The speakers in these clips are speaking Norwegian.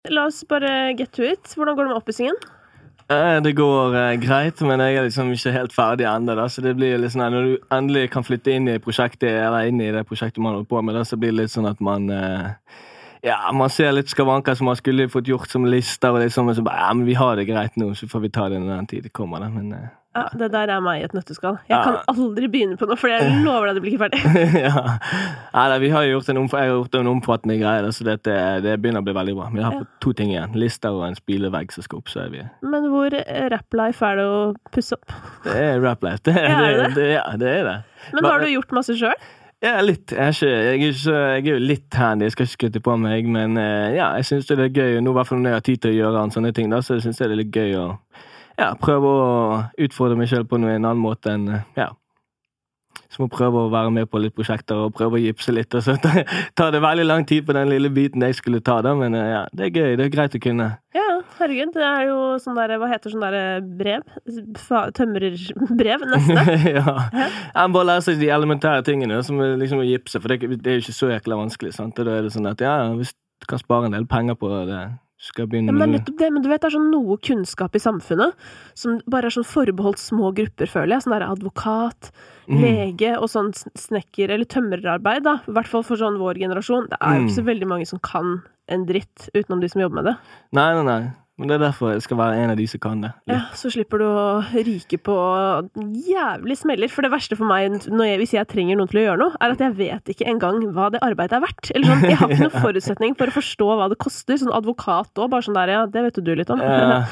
La oss bare get to it. Hvordan går det med oppussingen? Det går greit, men jeg liksom ikke helt ferdig enda da, så det blir litt sånn at når du endelig kan flytte inn i prosjektet, eller inn i det prosjektet man holder på med da, så blir det litt sånn at man man ser litt skavanker som man skulle fått gjort som lister, og liksom, og så bare, men vi har det greit nå, så får vi ta det når den tid kommer da, men... Ja, det der meg i et nøtteskall. Jeg kan aldri begynne på noe, for jeg lover deg det blir ikke ferdig. Vi har gjort jeg har gjort en omfattende greie, så det begynner å bli veldig bra. Vi har på 2 ting igjen. Lister og en spilevegg som skal opp, så vi... Men hvor rap-life det å pusse opp? Det rap-life, det er det. Men har du gjort masse selv? Ja, litt. Jeg er jo litt handy, jeg skal ikke skutte på meg, men jeg synes det er gøy, nå i hvert fall når jeg har tid til å gjøre sånne ting, da, så jeg synes det er litt gøy å prøve å utfordre meg selv på en annen måte enn, så må prøve å være med på litt prosjekter og prøve å gipse litt, og så tar det veldig lang tid på den lille biten jeg skulle ta da, men det er gøy, det er greit å kunne. Ja, herregud, det er jo sånn der, hva heter sånn der brev? Tømrerbrev, nesten. Jeg bare lærer seg de elementære tingene, som liksom å gipse, for det er jo ikke så jækla vanskelig, sant? Og da er det sånn at, hvis du kan spare en del penger på det, skal begynne med... Men nettopp det, men du vet, det er sånn noe kunnskap i samfunnet som bare er sånn forbeholdt små grupper, føler jeg. Sånn der advokat, lege og sånn snekker- eller tømrerarbeid, da. I hvert fall for sånn vår generasjon. Det er jo ikke så veldig mange som kan en dritt utenom de som jobber med det. Nei. Men det er derfor jeg skal være en av de som kan det. Ja, så slipper du å ryke på jævlig smeller. For det verste for meg, hvis jeg trenger noen til å gjøre noe, er at jeg vet ikke engang hva det arbeidet er verdt. Eller sånn, jeg har ikke noen forutsetning for å forstå hva det koster. Sånn advokat også, bare sånn der, det vet du litt om.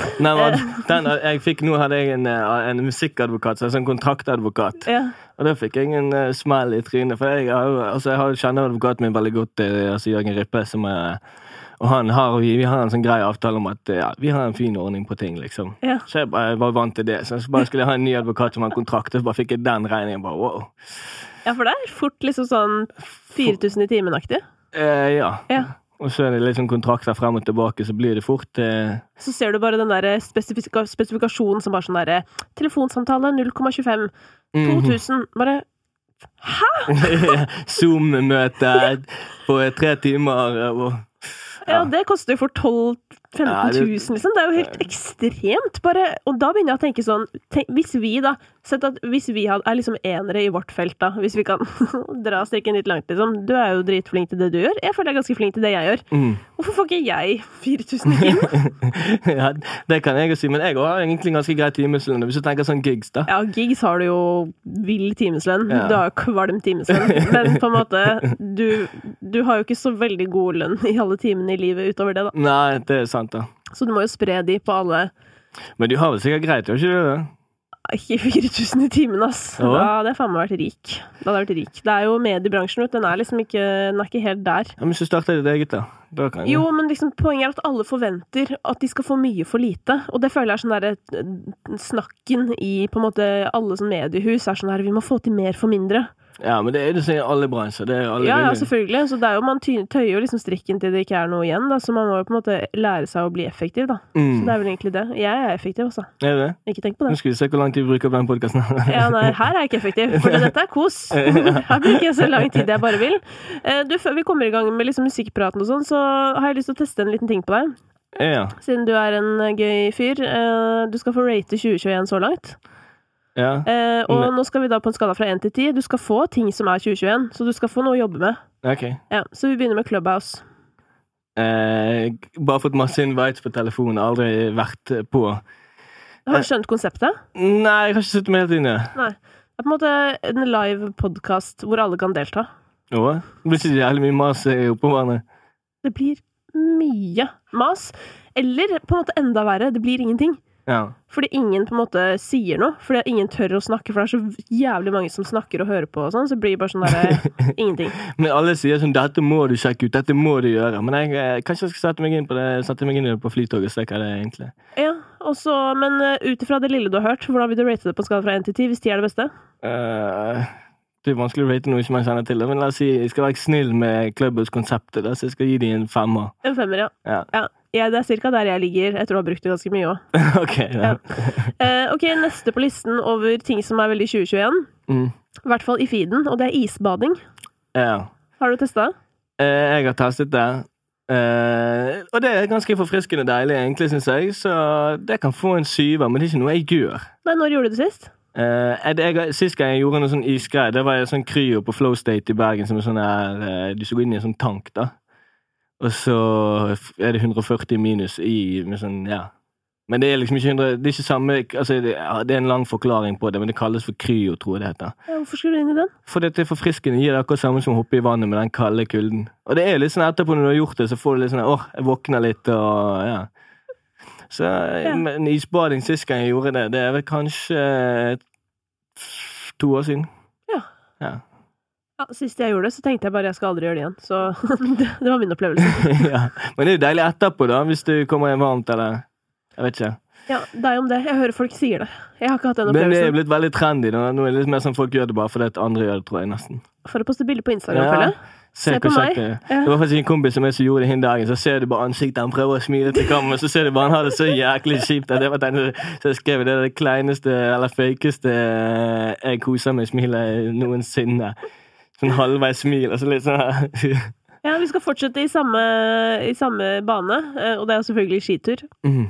Hadde jeg en musikkadvokat, så en kontraktadvokat. Og da fikk jeg en smell i trynet, for jeg kjenner advokaten min veldig godt, Jørgen Rippe, som og vi har en sånn grei avtale om at vi har en fin ordning på ting, liksom. Så jeg var vant til det. Så bare skulle jeg ha en ny advokat som har en kontrakt, så bare fikk jeg den regningen, bare wow. Ja, for det er fort liksom sånn 4000 i timen-aktig. Ja. Og så er det litt sånn kontrakter frem og tilbake, så blir det fort... Så ser du bare den der spesifikasjonen som bare sånn der telefonsamtale 0,25 2000, bare... Hæ? Zoom-møte på 3 timer og... Ja, det koster jo for 12-15 000, liksom. Det er jo helt ekstremt, bare. Og da begynner jeg å tenke sånn, hvis vi er liksom enere i vårt felt, da, hvis vi kan dra strikken litt langt, liksom. Du er jo dritflink til det du gjør. Jeg føler jeg er ganske flink til det jeg gjør. Hvorfor får ikke jeg 4000 i timen? Ja, det kan jeg jo si, men jeg har egentlig ganske greit timeslønn, hvis du tenker sånn gigs, da. Ja, gigs har du jo vill timeslønn. Du har jo kvalm timeslønn. Men på en måte, du har jo ikke så veldig god lønn i alle timene i livet utover det, da. Nei, det er sant, da. Så du må jo spre de på alle. Men du har vel sikkert greit, gjør ikke du det? Ikke 4000 i timen, ass. Da hadde jeg faen meg vært rik. Det er jo mediebransjen, den er liksom ikke, helt der. Ja, men så starter det eget, da. Jo, men liksom, poenget er at alle forventer at de skal få mye for lite. Og det føler jeg er sånn der snakken i på en måte alle sånn mediehus er sånn der, vi må få til mer for mindre. Ja, men det er det som er alle bransjer. Det er alle ja, selvfølgelig. Så det er jo, man tøyer jo liksom strikken til det ikke er noe igjen, da. Så man må jo på en måte lære seg å bli effektiv, da. Så det er vel egentlig det. Jeg er effektiv også. Er det? Ikke tenk på det. Nå skal vi se hvor lang tid vi bruker på den podcasten. Ja, nei, her er jeg ikke effektiv, for dette er kos. Her bruker jeg så lang tid jeg bare vil. Før vi kommer i gang med liksom musikkpraten og sånn, så har jeg lyst til å teste en liten ting på deg. Ja. Siden du er en gøy fyr. Du skal få rate 2021 så langt. Ja. Og nå skal vi da på en skala fra 1 til 10. Du skal få ting som er 2021, så du skal få noe å jobbe med. Ok. Ja, så vi begynner med Clubhouse. Bare fått masse invites på telefonen, aldri vært på. Har du skjønt konseptet? Nei, jeg har ikke sett meg helt inn i det. Nei. Det er på en måte en live podcast hvor alle kan delta. Det blir ikke jævlig mye mas oppå hverandre. Det blir mye mas. Eller på en måte enda verre, det blir ingenting. Ja. Fordi ingen på en måte sier noe, fordi ingen tør å snakke, for det er så jævlig mange som snakker og hører på og sånn, så blir det bare sånn der ingenting. Men alle sier sånn, dette må du sjekke ut, dette må du gjøre, men kanskje jeg skal sette meg inn på flytoget og se hva det er egentlig. Ja, også, men utifra det lille du har hørt, hvordan vil du rate det på en skala fra 1 til 10, hvis 10 er det beste? Det er vanskelig å rate noe som jeg kjenner til det, men la oss si, jeg skal være snill med Clubhouse-konseptet, så jeg skal gi dem en 5. En 5, ja. Ja, det er cirka der jeg ligger, etter å ha brukt det ganske mye også. Ok, ja. Ok, neste på listen over ting som er veldig 2021. I hvert fall i feeden, og det er isbading. Ja. Har du testet det? Jeg har testet det. Og det ganske forfriskende deilig, egentlig, synes jeg. Så det kan få en 7, men det ikke noe jeg gjør. Nei, når gjorde du det sist? Sist gang jeg gjorde noe sånn isgreie, det var en sånn kryo på Flow State i Bergen, som sånn her, du skal gå inn i en sånn tank, da. Og så det 140 minus med sånn, ja. Men det liksom ikke 100, det ikke samme, altså det en lang forklaring på det, men det kalles for kryo, tror jeg det heter. Ja, hvorfor skal du inn i den? For det forfriskende gir det akkurat samme som å hoppe i vannet med den kalde kulden. Og det litt sånn etterpå når du har gjort det, så får du litt sånn, jeg våkner litt, og ja. Så en isbading sist gang jeg gjorde det, det vel kanskje 2 år siden. Ja. Ja, sist jeg gjorde det, så tenkte jeg bare jeg skal aldri gjøre det igjen. Så det var min opplevelse. Ja, men det jo deilig etterpå da, hvis du kommer inn varmt, eller jeg vet ikke. Ja, det om det. Jeg hører folk sier det. Jeg har ikke hatt den opplevelsen. Men det blitt veldig trendy nå. Nå det litt mer som folk gjør det bare fordi at andre gjør det, tror jeg nesten. For å poste bilder på Instagram, føler jeg. Se på meg. Det var faktisk en kompis som gjorde det hin dagen, så ser du bare ansiktet, han prøver å smile til kamera, så ser du bare han har det så jæklig kjipt. Det var så jeg skrev det kleineste, eller fakeste jeg koser med smilet noensinne. Sånn halvveis smil, altså litt sånn her. Ja, vi skal fortsette i samme bane, og det jo selvfølgelig skitur.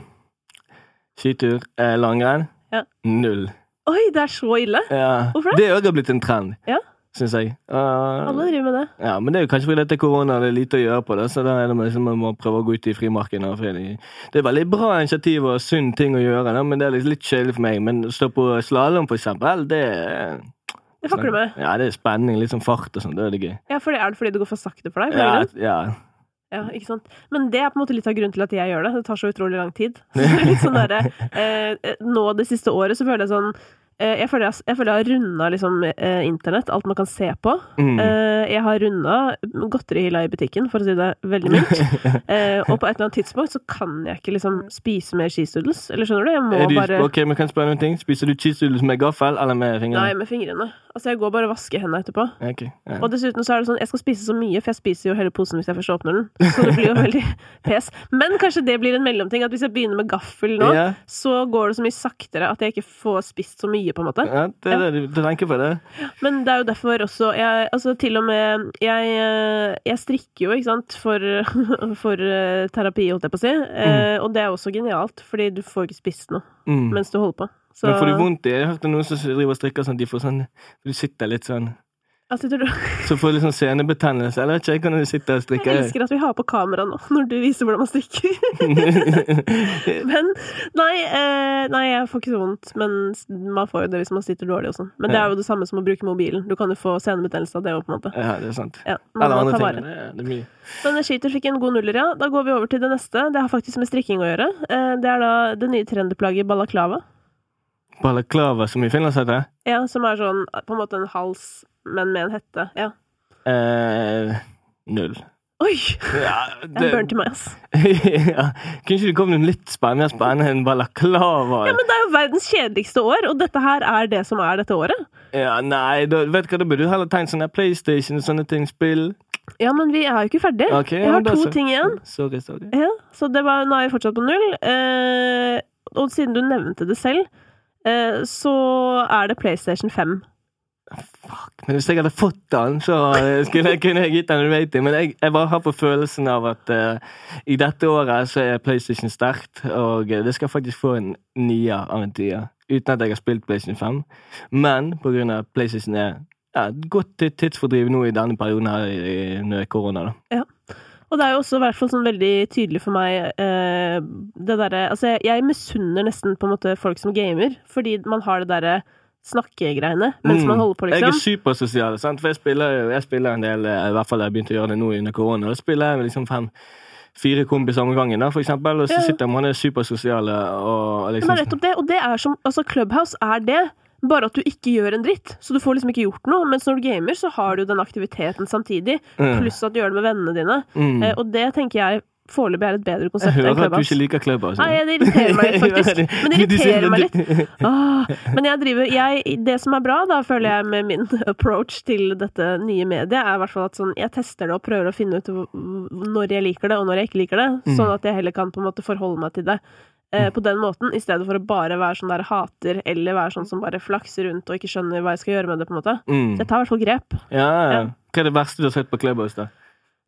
Skitur, langrenn, 0. Oi, det så ille? Ja. Hvorfor det? Det også blitt en trend, synes jeg. Alle driver med det. Ja, men det jo kanskje fordi dette korona det lite å gjøre på det, så da det liksom, man må prøve å gå ut i frimarken. Det veldig bra initiativ og sunn ting å gjøre, da, men det litt kjedelig for meg. Men å stå på slalom, for eksempel, det fucker du med? Ja, det spenning, litt sånn fart og sånn, det det gøy. Ja, det fordi det går for sakte for deg? Ja, ikke sant? Men det på en måte litt av grunnen til at jeg gjør det. Det tar så utrolig lang tid. Så det litt sånn nå det siste året så føler jeg sånn jeg føler jeg har rundet liksom internett, alt man kan se på. Jeg har rundet godterihylla i butikken, for å si det veldig mildt. Og på et eller annet tidspunkt så kan jeg ikke liksom spise mer cheese doodles. Eller skjønner du? Jeg må bare... Ok, men kan jeg spørre noen ting? Spiser du cheese doodles med gaffel eller med fingrene? Nei, med fingrene. Altså, jeg går bare og vasker hendene etterpå. Okay, ja. Og dessuten så det sånn, jeg skal spise så mye, for jeg spiser jo hele posen hvis jeg først åpner den. Så det blir jo veldig pes. Men kanskje det blir en mellomting, at hvis jeg begynner med gaffel nå, så går det så mye saktere at jeg ikke får spist så mye, på en måte. Ja, du tenker på det. Men det jo derfor også, altså til og med, jeg strikker jo, ikke sant, for terapi, holdt jeg på å si. Og det også genialt, fordi du får ikke spist noe mens du holder på. Så... Men får du vondt i? Jeg har hørt noen som driver og strikker sånn, de får sånn, du sitter litt sånn. Ja, sitter du? Så får du litt sånn senebetennelse, eller vet ikke, kan du sitte og strikke? Jeg elsker at vi har på kamera nå, når du viser hvordan man strikker. Men, nei, jeg får ikke så vondt, men man får jo det hvis man sitter dårlig og sånn. Men det jo det samme som å bruke mobilen. Du kan jo få senebetennelse av det jo, på en måte. Ja, det sant. Ja, eller andre ting, det mye. Men skitur fikk en god 0, ja. Da går vi over til det neste. Det har faktisk med strikking å gjøre. Det da det nye trendeplagget balaklava. Balaklava, som i Finland heter det? Ja, som sånn, på en måte en hals, men med en hette, ja. 0. Oi! Ja, jeg burn til meg, ass. Ja, kunne ikke det komme litt mer spennende enn balaklava? Ja, men det jo verdens kjedeligste år, og dette her det som dette året. Ja, nei, vet du hva, da burde du heller tenkt sånne PlayStation og sånne ting, spill. Ja, men vi jo ikke ferdig. Okay, jeg har 2 ting igjen. Sorry. Ja, så nå jeg fortsatt på 0. Og siden du nevnte det selv, så det PlayStation 5. Fuck, men hvis jeg hadde fått den, så kunne jeg gitt den rating. Men jeg bare har på følelsen av at i dette året så PlayStation sterkt, og det skal faktisk få en 9 av en 10, uten at jeg har spilt PlayStation 5. Men på grunn av PlayStation et godt tidsfordriv nå i denne perioden her når korona da. Ja. Og det jo også i hvert fall sånn veldig tydelig for meg det derre, altså jeg misunner nesten på en måte folk som gamer, fordi man har det derre snakkegreiene mens man holder på, liksom. Jeg supersosial, sant? For jeg spiller en del, i hvert fall jeg begynte å gjøre det nå under korona, da spiller jeg liksom 5-4 kompiser om gangen da, for eksempel, og så sitter man supersosiale og liksom... Men nettopp det, og det som, altså Clubhouse det, bare at du ikke gjør en dritt, så du får liksom ikke gjort noe, mens når du gamer så har du den aktiviteten samtidig, pluss at du gjør det med vennene dine, og det tenker jeg foreløpig et bedre konsept enn Clubhouse. Jeg hører at du ikke liker Clubhouse. Nei, det irriterer meg litt, faktisk. Men det irriterer meg litt. Men det som bra da, føler jeg med min approach til dette nye mediet, i hvert fall at sånn, jeg tester det og prøver å finne ut når jeg liker det, og når jeg ikke liker det, sånn at jeg heller kan på en måte forholde meg til det. På den måten, i stedet for å bare være sånn der hater, eller være sånn som bare flakser rundt og ikke skjønner hva jeg skal gjøre med det, på en måte. Så jeg tar i hvert fall grep. Ja. Hva det verste du har sett på Clubhouse da?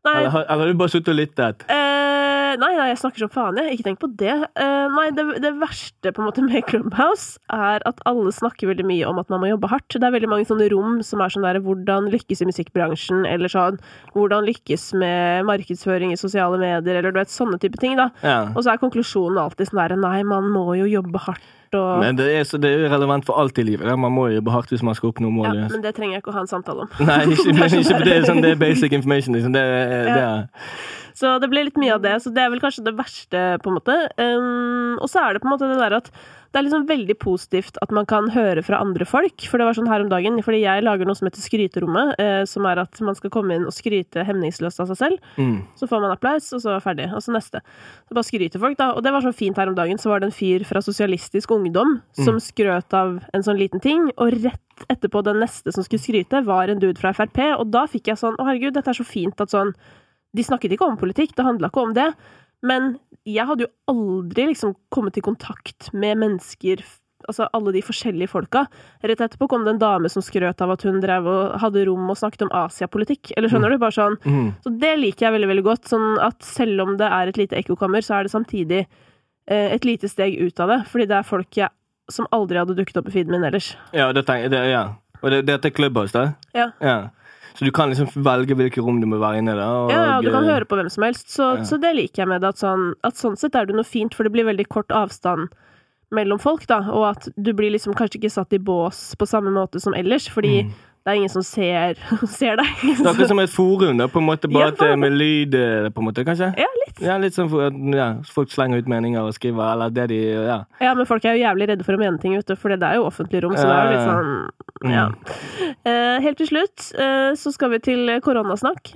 Nei. Eller har du bare suttet og lyttet? Nei, jeg snakker som faen, jeg. Ikke tenk på det. Nei, det verste på en måte med Clubhouse er at alle snakker veldig mye om at man må jobbe hardt. Det er veldig mange sånne rom som er sånn der, hvordan lykkes i musikkbransjen, eller sånn, hvordan lykkes med markedsføring i sosiale medier, eller du vet, sånne type ting, da. Ja. Og så er konklusjonen alltid sånn der, nei, man må jo jobbe hardt. Men det er jo relevant for alt i livet. Man må jobbe hardt hvis man skal oppnå mål. Ja, men det trenger jeg ikke å ha en samtale om. Nei, ikke det er sånn, det er basic information. Liksom. Det er. Så det ble litt mye av det, så det er vel kanskje det verste, på en måte. Og så er det på en måte det der at det er liksom veldig positivt at man kan høre fra andre folk, for det var sånn her om dagen, fordi jeg lager noe som heter skryterommet, som er at man skal komme inn og skryte hemningsløst av seg selv, så får man applaus, og så er ferdig, og så neste. Så bare skryter folk da, og det var sånn fint her om dagen, så var det en fyr fra Sosialistisk Ungdom som skrøt av en sånn liten ting, og rett etterpå den neste som skulle skryte var en dude fra FRP, og da fikk jeg sånn, å herregud, dette er så fint at sånn, de snakket ikke om politikk, det handlet ikke om det, men jeg hadde jo aldri liksom kommet i kontakt med mennesker, altså alle de forskjellige folka. Rett etterpå kom det en dame som skrøt av at hun drev og hadde rom og snakket om Asia-politikk. Eller skjønner du? Bare sånn. Så det liker jeg veldig, veldig godt. Sånn at selv om det er et lite ekkokammer, så er det samtidig et lite steg ut av det. Fordi det er folk som aldri hadde dukket opp i feeden min ellers. Ja, det ja. Og det er Clubhouse, da? Ja. Så du kan liksom velge hvilke rom du må være inne i da. Ja, du kan høre på hvem som helst. Så det liker jeg med det, at sånn sett er det noe fint, for det blir veldig kort avstand mellom folk, da, og at du blir liksom kanskje ikke satt i bås på samme måte som ellers, fordi det er ingen som ser deg. Det er akkurat som et forum, da, på en måte, bare med lyd, på en måte, kanskje? Ja, litt. Ja, litt sånn for at folk slenger ut meninger og skriver, eller det de, Ja, men folk er jo jævlig redde for å mene ting, vet du, for det er jo offentlig rom, så det er jo litt sånn, ja. Helt til slutt, så skal vi til koronasnakk.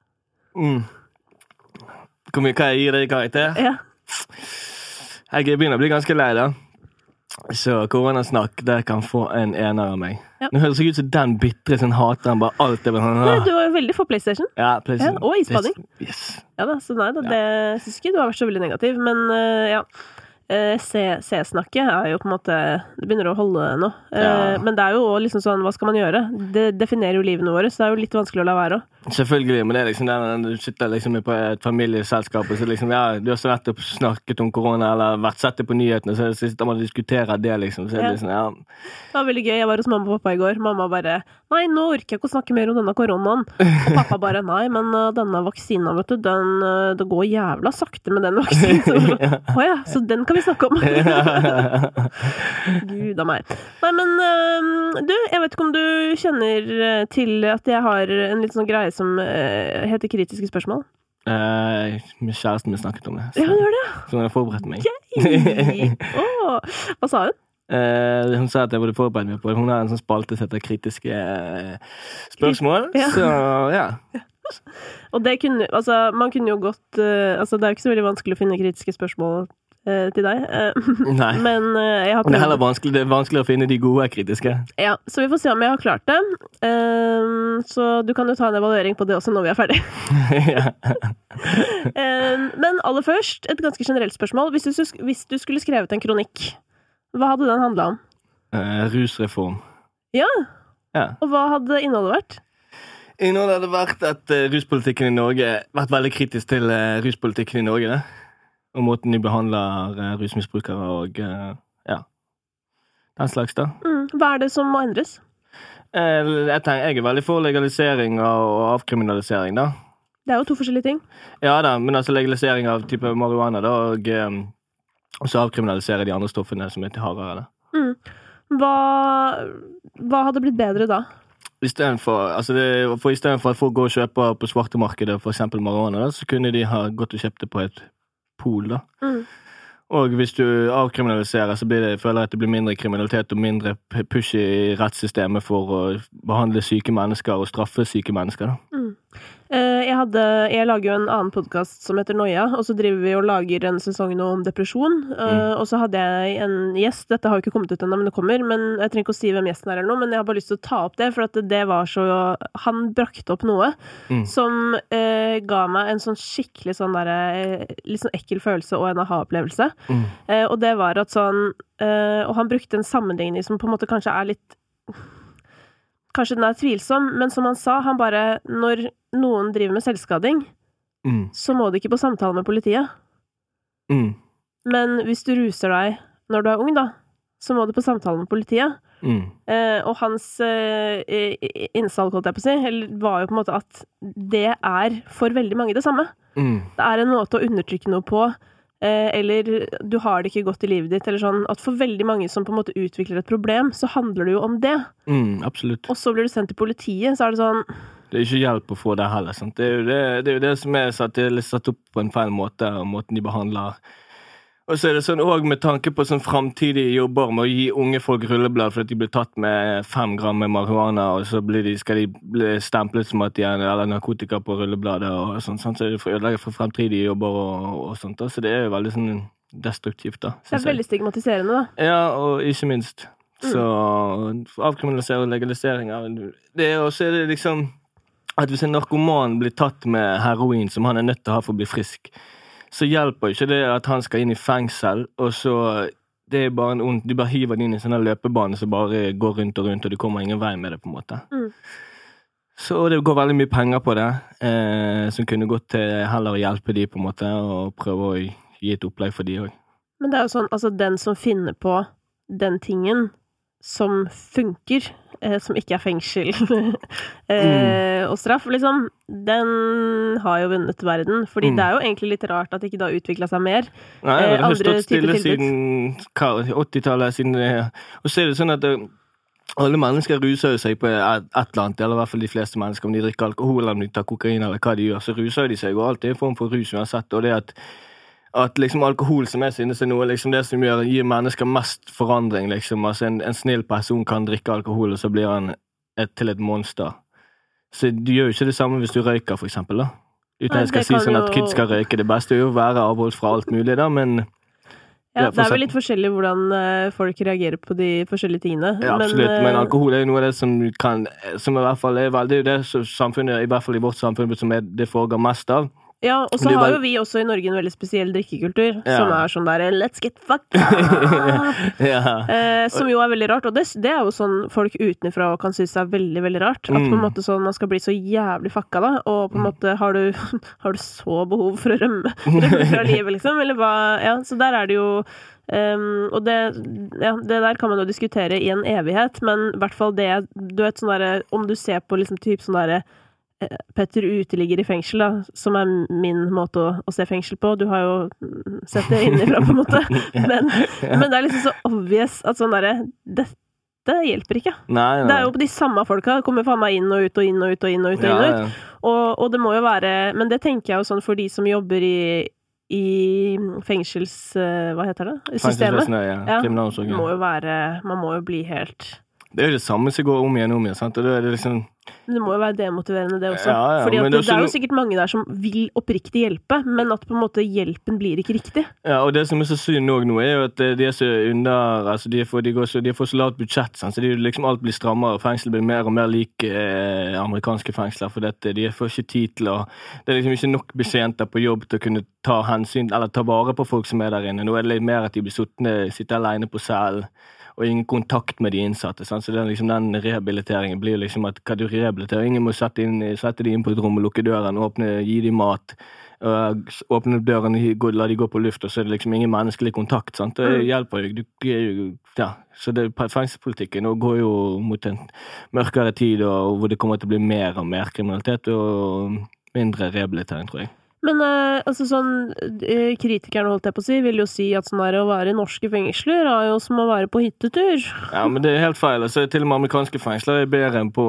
Hva jeg gir deg karakter? Ja. Jeg begynner å bli ganske lei, da. Så koronasnakk, det kan få en ener av meg. Ja. Nå høres det ut som den bittre som hater han bare alt det. Nei, du var jo veldig for PlayStation. Ja, PlayStation. Ja, og isbading. Yes. Ja da, så nei da, det synes ikke du har vært så veldig negativ, men ja. C-snakket er jo på en måte, det begynner å holde nå. Men det er jo også liksom sånn, hva skal man gjøre? Det definerer jo livene våre, så det er jo litt vanskelig å la være. Selvfølgelig, men det er liksom den, du sitter liksom på et familieselskap, og så liksom, du har så nettopp snakket om korona, eller vært sett det på nyhetene, så sitter man og diskuterer det liksom, så det liksom, Det var veldig gøy, jeg var hos mamma og pappa i går, mamma bare, nei, nå orker jeg ikke å snakke mer om denne koronaen, og pappa bare, nei, men denne vaksinen, vet du, det går jævla sakte med den vaksinen, åja, så den kan vi snakke om. Gud av meg. Nei, men du, jeg vet ikke om du kjenner til at jeg har en litt sånn greie som heter kritiske spørsmål? Med kjæresten min snakket om det. Så, ja, hun gjør det. Så hun har forberedt meg. Hva sa hun? Hun sa at jeg burde forberede meg på det. Hun har en sånn spalte som heter kritiske spørsmål. Så, ja. Og det kunne, altså, man kunne jo godt, altså, det er jo ikke så veldig vanskelig å finne kritiske spørsmål til deg. Nei. Men jeg har prøvd. Det er heller vanskelig å finne de gode kritiske. Ja, så vi får se om jeg har klart det. Så du kan jo ta en evaluering på det også når vi er ferdig. Men aller først, et ganske generelt spørsmål. Hvis du skulle skrevet en kronikk, hva hadde den handlet om? Rusreform. Ja. Og hva hadde innholdet vært? Innholdet hadde vært at ruspolitikken i Norge vært veldig kritisk til ruspolitikken i Norge, det. Og måten de behandler rusmisbrukere og den slags da. Hva er det som må endres? Jeg er veldig for legalisering og avkriminalisering da. Det er jo to forskjellige ting. Ja da, men altså legalisering av type marihuana da, og så avkriminalisere de andre stoffene som er til hardere da. Hva hadde blitt bedre da? I stedet for at folk går og kjøper på svartemarkedet for eksempel marihuana da, så kunne de ha gått og kjøpt det på et pol da. Og hvis du avkriminaliserer, så føler jeg at det blir mindre kriminalitet og mindre push i rettssystemet for å behandle syke mennesker og straffe syke mennesker da. Jeg lager jo en annen podcast som heter Noia, og så driver vi og lager en sesong nå om depresjon, og så hadde jeg en gjest, dette har jo ikke kommet ut ennå, men det kommer, men jeg trenger ikke å si hvem gjesten er eller noe, men jeg har bare lyst til å ta opp det, for at det var så, han brakte opp noe som ga meg en sånn skikkelig sånn der, litt sånn ekkel følelse og en aha-opplevelse, og det var at sånn, og han brukte en sammenligning som på en måte kanskje er litt, kanskje den er tvilsom, men som han sa, han bare, når noen driver med selvskading, så må du ikke på samtale med politiet. Men hvis du ruser deg når du ung da, så må du på samtale med politiet. Og hans innsalg, holdt jeg på å si, var jo på en måte at det for veldig mange det samme. Det en måte å undertrykke noe på, eller du har det ikke godt i livet ditt, eller sånn, at for veldig mange som på en måte utvikler et problem, så handler det jo om det. Absolutt. Og så blir du sendt til politiet, så det sånn... Det ikke hjelp å få det heller, sant? Det jo det som satt opp på en feil måte, og måten de behandler. Og så det sånn også med tanke på sånn fremtidige jobber med å gi unge folk rulleblad for at de blir tatt med 5 gram med marihuana, og så skal de bli stemplet som at de eller narkotika på rullebladet og sånt, så det ødelegger for fremtidige jobber og sånt da. Så det jo veldig sånn destruktivt da. Det veldig stigmatiserende da. Ja, og ikke minst. Så avkriminalisering og legalisering av det, og så det liksom at hvis en narkoman blir tatt med heroin som han nødt til å ha for å bli frisk, så hjelper ikke det at han skal inn i fengsel, og så det bare de bare hiver den inn i sånne løpebane som bare går rundt og rundt, og det kommer ingen vei med det på en måte. Så det går veldig mye penger på det, som kunne gått til heller å hjelpe de på en måte, og prøve å gi et opplegg for de også. Men det jo sånn, altså den som finner på den tingen som funker, som ikke fengsel og straff, liksom, den har jo vunnet verden, fordi det jo egentlig litt rart at det ikke da utviklet seg mer. Nei, det har stått stille siden 80-tallet, og så det sånn at alle mennesker ruser seg på et eller annet, eller i hvert fall de fleste mennesker, om de drikker alkohol, eller om de tar kokain, eller hva de gjør, så ruser de seg, og alt en form for rus uansett, og det at liksom alkohol som synes noe liksom det som gir mennesker mest forandring liksom, altså en snill person kan drikke alkohol og så blir han til et monster, så du gjør jo ikke det samme hvis du røyker for eksempel da, uten jeg skal si sånn at kids skal røyke, det beste jo å være avholdt fra alt mulig da, men ja, det vel litt forskjellig hvordan folk reagerer på de forskjellige tingene. Ja, absolutt, men alkohol jo noe av det som i hvert fall veldig, det samfunnet, i hvert fall i vårt samfunn som det foregår mest av. Ja, og så har jo vi også i Norge en veldig spesiell drikkekultur, som sånn der, let's get fucked up! Som jo veldig rart, og det jo sånn folk utenfra kan synes veldig, veldig rart, at på en måte sånn, man skal bli så jævlig fucka da, og på en måte har du så behov for å rømme fra livet, liksom, eller hva, ja, så der det jo og det der kan man jo diskutere i en evighet, men i hvert fall det, du vet sånn der, om du ser på liksom typ sånn der Petter uteligger i fengsel da, som min måte å se fengsel på. Du har jo sett det innifra på en måte. Men det liksom så obvious at sånn der, dette hjelper ikke. Nei. Det jo på de samme folka, kommer faen meg inn og ut og inn og ut og inn og ut og inn og ut. Og det må jo være, men det tenker jeg jo sånn for de som jobber i fengsels, hva heter det? Systemet. Kriminalomsorgen. Må jo være, man må jo bli helt... Det jo det samme som går om igjen, sant? Og det liksom... Men det må jo være demotiverende det også. Fordi at det jo sikkert mange der som vil oppriktig hjelpe, men at på en måte hjelpen blir ikke riktig. Ja, og det som så synd nå jo at de så under, altså de får så lavt budsjett, sant? Så liksom alt blir strammere, og fengsel blir mer og mer lik amerikanske fengsler, for dette, de får ikke tid til å... Det liksom ikke nok betjenter på jobb til å kunne ta hensyn, eller ta vare på folk som der inne. Nå det litt mer at de blir sitter alene på cellen, og ingen kontakt med de innsatte, sant? Så liksom, den rehabiliteringen blir liksom at hva du rehabiliterer, ingen må sette de inn på et rom og lukke døren, gi de mat, åpne døren, la de gå på luft, og så det liksom ingen menneskelig kontakt, sant? Det hjelper jo, ja, så fengselspolitikken går jo mot en mørkere tid, og hvor det kommer til å bli mer og mer kriminalitet, og mindre rehabilitering, tror jeg. Men altså sånn, kritikerne holdt jeg på å si, vil jo si at sånn å være i norske fengsler jo som å være på hyttetur. Ja, men det helt feil. Altså, til og med amerikanske fengsler bedre enn på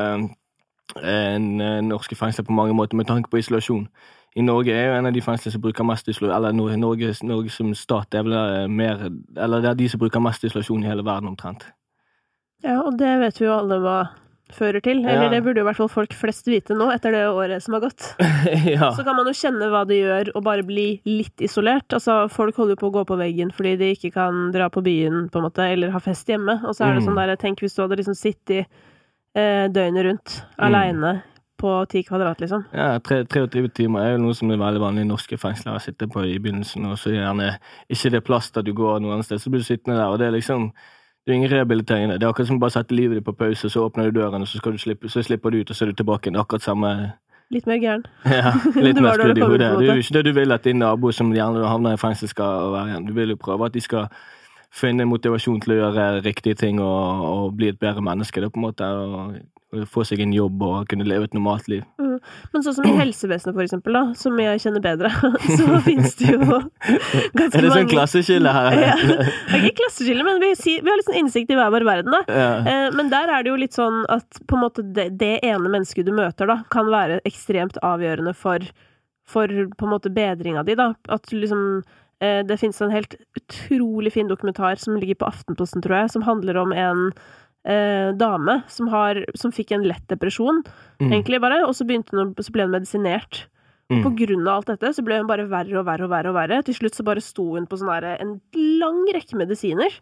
norske fengsler på mange måter, med tanke på isolasjon. I Norge jo en av de fengsler som bruker mest isolasjon, eller Norge som stat vel mer, eller det de som bruker mest isolasjon i hele verden omtrent. Ja, og det vet vi jo alle hva fører til, eller det burde jo i hvert fall folk flest vite nå, etter det året som har gått. Så kan man jo kjenne hva det gjør å bare bli litt isolert. Altså, folk holder jo på å gå på veggen fordi de ikke kan dra på byen, på en måte, eller ha fest hjemme. Og så det sånn der, tenk hvis du hadde liksom sittet døgnet rundt, alene, på 10 kvadrat, liksom. Ja, 23 timer jo noe som veldig vanlig i norske fengsler å sitte på i begynnelsen, og så gjerne ikke det plass der du går noe annet sted, så blir du sittende der, og det liksom... Det ingen rehabilitering. Det akkurat som bare sette livet ditt på pause, så åpner du døren, og så slipper du ut, og så du tilbake. Det akkurat samme Litt mer gæren. Ja, litt mer skrudd i hodet. Det er jo ikke det du vil at din nabo som gjerne havner i fengsel skal være igjen. Du vil jo prøve at de skal finne motivasjon til å gjøre riktige ting og bli et bedre menneske, det på en måte, og få seg en jobb og kunne leve et normalt liv. Men sånn som i helsevesenet for eksempel da, som jeg kjenner bedre, så finnes det jo ganske mange... Er det sånn klasseskille her? Ja, det er ikke klasseskille, men vi har litt sånn innsikt i hver vår verden da. Ja. Men der er det jo litt sånn at på en måte det ene mennesket du møter da, kan være ekstremt avgjørende for på en måte bedringa di da. At liksom... Det finnes en helt utrolig fin dokumentar som ligger på Aftenposten, tror jeg, som handler om en dame som fikk en lett depresjon, egentlig bare, og så ble hun medisinert. På grunn av alt dette så ble hun bare verre og verre og verre og verre. Til slutt så bare sto hun på en lang rekke medisiner.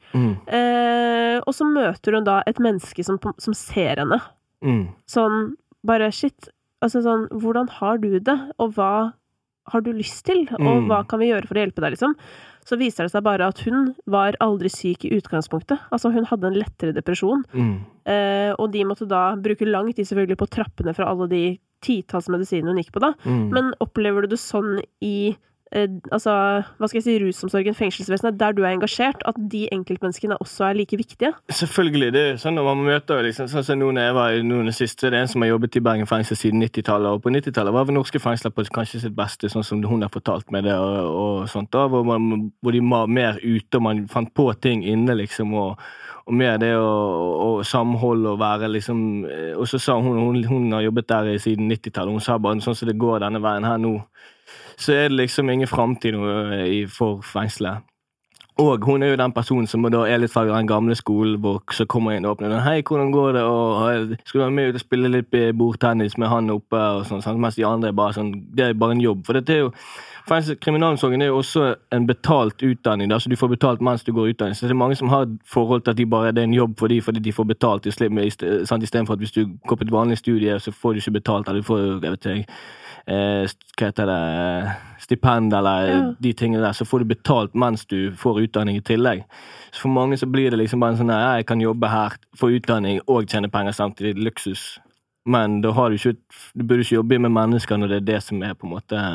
Og så møter hun da et menneske som ser henne. Sånn, bare shit, altså sånn, hvordan har du det? Og hva har du lyst til? Og hva kan vi gjøre for å hjelpe deg, liksom? Så viser det seg bare at hun var aldri syk i utgangspunktet. Altså, hun hadde en lettere depresjon. Og de måtte da bruke lang tid selvfølgelig på trappene fra alle de titalls medisinene hun gikk på da. Men opplever du det sånn i altså, hva skal jeg si, rusomsorgen, fengselsvesenet, der du er engasjert, at de enkeltmenneskene også er like viktige? Selvfølgelig, det er sånn når man møter, liksom, sånn som noen jeg var i noen siste, det er en som har jobbet i Bergen fengsel siden 90-tallet, og på 90-tallet var vi norske fengsler på kanskje sitt beste, sånn som hun har fortalt med det, og sånt da, hvor de var mer ute, og man fant på ting inne, liksom, og mer det og samhold og være liksom, og så sa hun har jobbet der siden 90-tallet, hun sa bare sånn som det går denne veien her nå, så er det liksom ingen fremtid for fengselet. Og hun er jo den personen som da er litt fra den gamle skolen, hvor så kommer inn og åpner den, hei, hvordan går det, og skal du være med ut og spille litt bordtennis med han oppe, og sånn, mens de andre er bare sånn, det er bare en jobb, for det er jo, kriminalomsorgen er jo også en betalt utdanning, da, så du får betalt mens du går utdanning, så det er mange som har forhold til at det er en jobb for fordi de får betalt, i stedet for at hvis du går på et vanlig studie, så får du ikke betalt, eller du får, jeg vet ikke, hva heter det, stipend eller de tingene der, så får du betalt mens du får utdanning i tillegg. Så for mange så blir det liksom bare en sånn, jeg kan jobbe her, få utdanning og tjene penger samtidig, luksus. Men da har du burde ikke jobbe med mennesker når det er det som er på en måte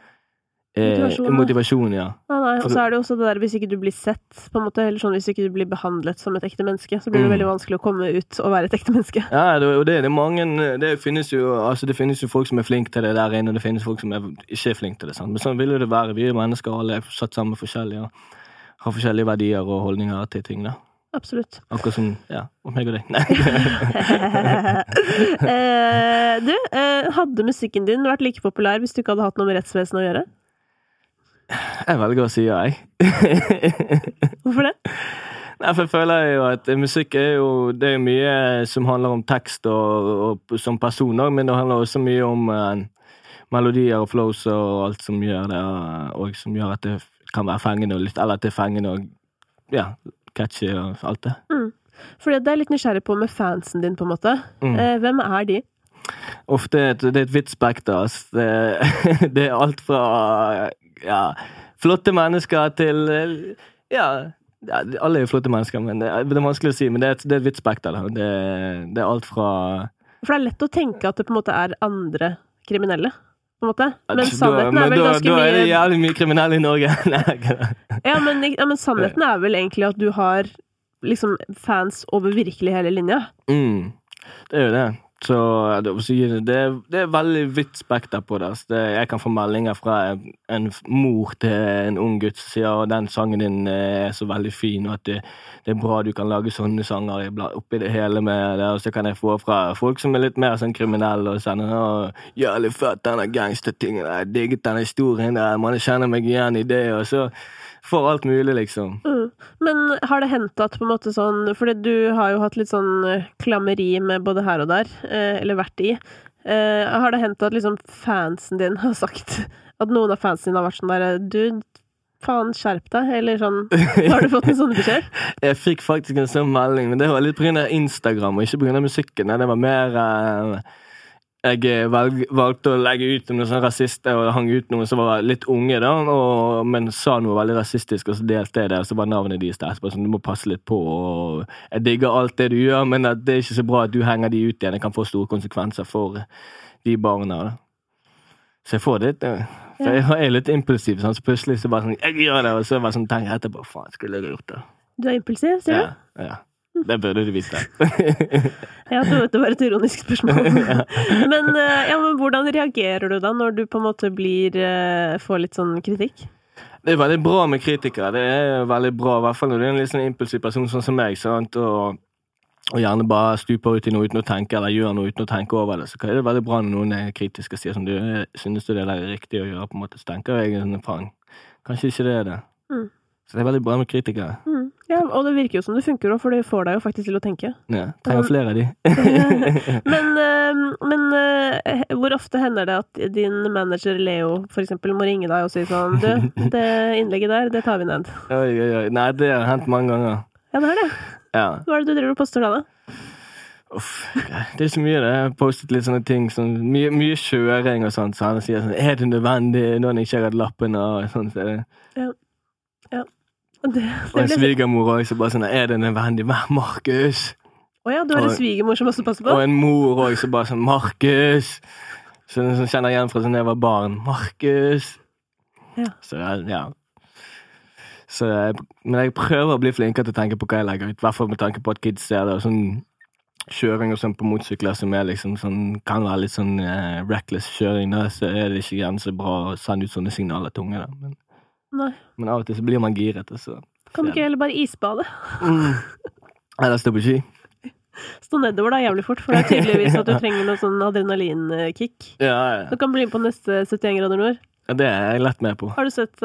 motivasjon, ja. Nei, og så er det også det der, hvis ikke du blir sett, på en måte, eller sånn, hvis ikke du blir behandlet som et ekte menneske, så blir det veldig vanskelig å komme ut og være et ekte menneske. Ja, og det er mange, det finnes jo folk som er flink til det der inne, og det finnes folk som ikke er flink til det, sant? Men sånn vil det være, vi er mennesker, alle er satt sammen forskjellige, og har forskjellige verdier og holdninger til ting, da. Absolutt. Akkurat som, om jeg og deg. Du, hadde musikken din vært like populær hvis du ikke hadde hatt noe med rettsvesenet å gjøre? Jeg velger å si ja, jeg. Hvorfor det? Nei, for jeg føler jo at musikk det er mye som handler om tekst og som personer, men det handler også mye om melodier og flows og alt som gjør det, og som gjør at det kan være fengende og litt, eller at det er fengende og catchy og alt det. Fordi det er litt nysgjerrig på med fansen din på en måte. Hvem er de? Ofte det er et vidt spekter. Det er alt fra flotte mennesker til alle er jo flotte mennesker, men det er vanskelig å si, men det er et vidt spekter. Det er alt fra... For det er lett å tenke at det på en måte er andre kriminelle, på en måte. Men sannheten er vel ganske mye... Da er det jævlig mye kriminelle i Norge. men sannheten er vel egentlig at du har liksom fans over virkelig hele linja. Det er jo det. Så det er veldig vidt spekter på det. Jeg kan få meldinger fra en mor til en ung gutt som sier at den sangen din er så veldig fin, og at det er bra du kan lage sånne sanger oppi det hele med det. Og så kan jeg få fra folk som er litt mer sånn kriminelle og sånn, jævlig fett denne gangstertingen, jeg digget denne historien der, man kjenner meg igjen i det, og så for alt mulig, liksom. Men har det hendt at på en måte sånn, fordi du har jo hatt litt sånn klammeri med både her og der, eller vært i, har det hendt at liksom fansen din har sagt, at noen av fansen din har vært sånn der, du, faen, skjerp deg, eller sånn, har du fått en sånn beskjed? Jeg fikk faktisk en sånn melding, men det var litt på grunn av Instagram, og ikke på grunn av musikken, det var mer... Jeg valgte å legge ut noen sånne rasister, og hang ut noen som var litt unge da, men sa noe veldig rasistisk, og så delte jeg det, og så var navnet deres der, så du må passe litt på, og jeg digger alt det du gjør, men det er ikke så bra at du henger de ut igjen, det kan få store konsekvenser for de barna da. Så jeg får det, for jeg er litt impulsiv, sånn, så plutselig så bare sånn, jeg gjør det, og så bare sånn, tenker jeg etterpå, faen, skulle jeg gjort det? Du er impulsiv, sier du? Ja. Det burde du vite. Ja, det var et ironisk spørsmål. Men hvordan reagerer du da, når du på en måte får litt sånn kritikk? Det er veldig bra med kritikere, det er veldig bra, i hvert fall når du er en litt sånn impulsiv person sånn som meg, sant, og gjerne bare stuper ut i noe uten å tenke, eller gjør noe uten å tenke over det, så er det veldig bra når noen er kritiske og sier som du, synes du det er riktig å gjøre, på en måte, så tenker jeg sånn, faen, kanskje ikke det er det. Så det er veldig bra med kritikere. Ja, og det virker jo som det funker også, for det får deg jo faktisk til å tenke. Ja, trenger flere av de. Men hvor ofte hender det at din manager Leo for eksempel må ringe deg og si sånn, du, det innlegget der, det tar vi ned. Oi. Nei, det har hendt mange ganger. Ja, det er det. Ja. Hva er det du driver og poster da? Uff, det er så mye det. Jeg har postet litt sånne ting, sånn, mye kjøring og sånt, så han sier sånn, er det nødvendig når han ikke har hatt lappen og sånn, så det. Ja. Og en svigermor også, bare sånn, er det nødvendig? Markus! Åja, du har en svigermor som også passer på? Og en mor også, bare sånn, Markus! Så kjenner jeg igjen fra sånn jeg var barn. Markus! Ja. Så ja. Men jeg prøver å bli flinkere til å tenke på hva jeg legger ut, i hvert fall med tanke på at kids ser det, og sånn kjøring og sånn på motsykler som er liksom sånn, kan være litt sånn reckless kjøring, da, så er det ikke igjen så bra å sende ut sånne signaler tunge da, men av og til så blir man giret, og så kan du ikke heller bare isbade? Eller stå på ski. Stå nedover da, jævlig fort, for det er tydeligvis at du trenger noe sånn adrenalinkick. Ja. Du kan bli på neste 71 grader nord. Ja, det er jeg lett med på. Har du sett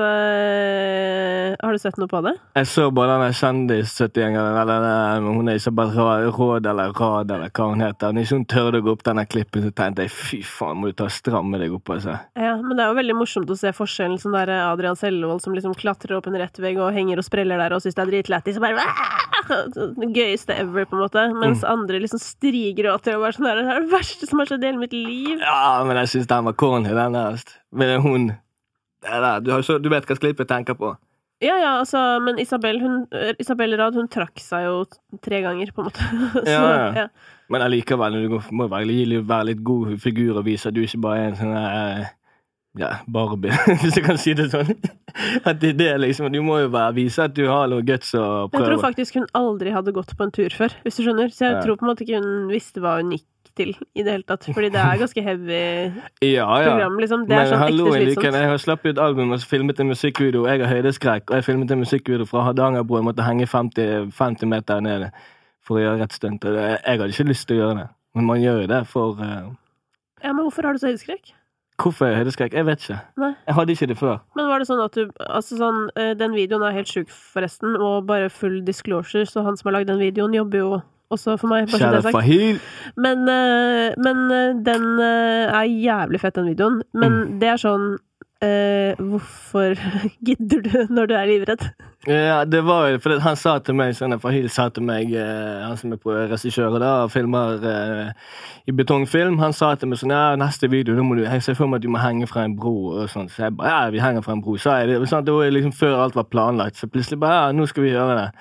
noe på det? Jeg så bare denne kjendis-70-gjengeren, eller hun er Isabel Råd, eller hva hun heter. Når ikke hun tørde å gå opp denne klippen, så tenkte jeg, fy faen, må du ta og stramme deg opp, altså. Ja, men det er jo veldig morsomt å se forskjellen, sånn der Adrian Selvold som liksom klatrer opp en rett vegg og henger og spreller der, og synes det er dritlættig, så bare, det gøyeste ever, på en måte. Mens andre liksom striger og til, og bare sånn der, det er det verste som har skjedd i hele mitt liv. Ja, men jeg synes den var corny, den der. Men hun, du vet hva klippet tenker på. Ja, altså, men Isabel Rad, hun trakk seg jo 3 ganger, på en måte. Så, ja. Men allikevel, du må være litt god figur og vise at du ikke bare er en sånn Barbie, hvis jeg kan si det sånn. At det er liksom, du må jo bare vise at du har noe guts å prøve. Jeg tror faktisk hun aldri hadde gått på en tur før, hvis du skjønner. Så jeg tror på en måte ikke hun visste hva hun gikk til i det hele tatt, fordi det er ganske heavy program, liksom. Det er sånn ekte slitsomt. Jeg har slappet ut album og filmet en musikkvideo, jeg har høydeskrekk, og jeg filmet en musikkvideo fra Hardangerbro, jeg måtte henge 50 meter ned for å gjøre rett stunt, og jeg hadde ikke lyst til å gjøre det, men man gjør jo det for... Ja, men hvorfor har du så høydeskrekk? Hvorfor er høydeskrekk? Jeg vet ikke. Nei. Jeg hadde ikke det før. Men var det sånn at den videoen er helt syk forresten, og bare full disclosure, så han som har lagd den videoen jobber jo også for meg. Kjære Fahil! Men den er jævlig fett, den videoen. Men det er sånn, hvorfor gidder du når du er livredd? Ja, det var jo, for han sa til meg, Fahil sa til meg, han som er på regissører da, filmer i betongfilm, han sa til meg sånn, neste video, jeg ser for meg at du må henge fra en bro, og sånn. Så jeg bare, vi henger fra en bro, sa jeg. Det var liksom før alt var planlagt, så plutselig bare, nå skal vi gjøre det.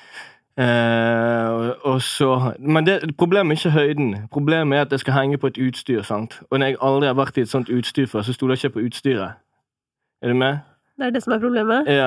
Og så, men problemet er ikke høyden. Problemet er at jeg skal henge på et utstyr, sant? Og når jeg aldri har vært i et sånt utstyr før, så stoler jeg ikke på utstyret. Er du med? Det er det som er problemet? Ja.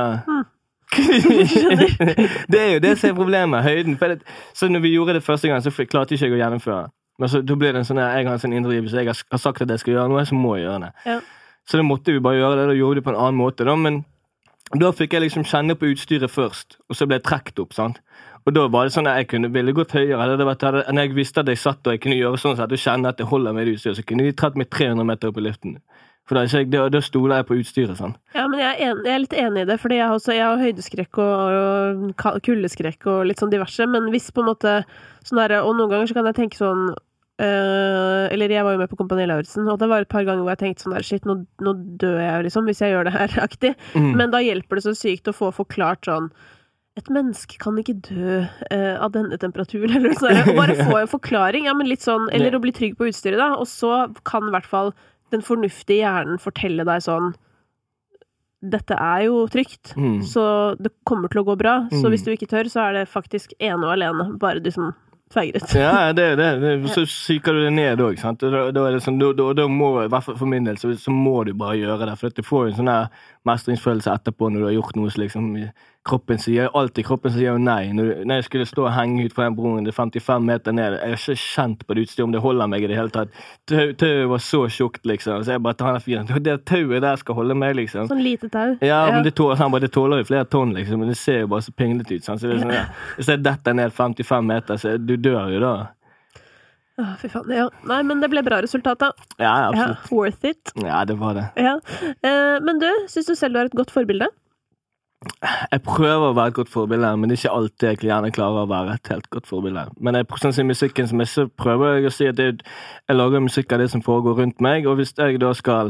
Det er jo det som er problemet, høyden. Så når vi gjorde det første gang, så klarte jeg ikke å gjennomføre. Men så da ble det en sånn, jeg har en sånn inndrivelse, jeg har sagt at jeg skal gjøre noe, så må jeg gjøre det. Ja. Så da måtte vi bare gjøre det, da gjorde vi det på en annen måte da, men da fikk jeg liksom kjenne på utstyret først, og så ble jeg trekt opp, sant? Og da var det sånn at jeg ville gått høyere, når jeg visste at jeg satt og jeg kunne gjøre sånn, så at jeg kjenne at jeg holder med utstyret, så kunne vi tratt meg 300 meter opp i luften. For da stoler jeg på utstyret, sånn. Ja, men jeg er litt enig i det, fordi jeg har høydeskrekk og kuldeskrekk og litt sånn diverse, men hvis på en måte sånn der, og noen ganger så kan jeg tenke sånn, eller jeg var jo med på Kompani Lauritzen, og det var et par ganger hvor jeg tenkte sånn der, shit, nå dør jeg liksom, hvis jeg gjør det her aktig. Men da hjelper det så sykt å få forklart sånn, et menneske kan ikke dø av denne temperaturen, eller sånn, og bare få en forklaring, ja, men litt sånn, eller å bli trygg på utstyret da, og så kan i hvert fall den fornuftige hjernen fortelle deg sånn, dette er jo trygt, så det kommer til å gå bra, så hvis du ikke tør, så er det faktisk ene og alene, bare du som feigret. Ja, det er det. Så syker du det ned også, sant? Da er det sånn, da må, i hvert fall for min del, så må du bare gjøre det, for at du får jo en sånn her mestringsfølelse etterpå når du har gjort noe så liksom, kroppen sier jo nei. Når jeg skulle stå og henge ut fra den broen, det er 55 meter ned, jeg har ikke kjent på det utstyr om det holder meg i det hele tatt. Tauet var så tjukt, liksom, så jeg bare tar den fyren, det tauet der skal holde meg, liksom. Sånn lite tau. Ja, men det tåler jo flere tonn, liksom, men det ser jo bare så pinglet ut, sant? Så det er sånn, ja. Hvis jeg detter ned 55 meter, så du dør jo da. Fy faen, ja. Nei, men det ble bra resultat da. Ja, absolutt. Ja, worth it. Ja, det var det. Ja. Men du, synes du selv du er et godt forbilde? Jeg prøver å være et godt forbilde, men det er ikke alltid jeg gjerne klarer å være et helt godt forbilde. Men sånn som i musikken som så prøver jeg å si at jeg lager musikk av det som foregår rundt meg, og hvis jeg da skal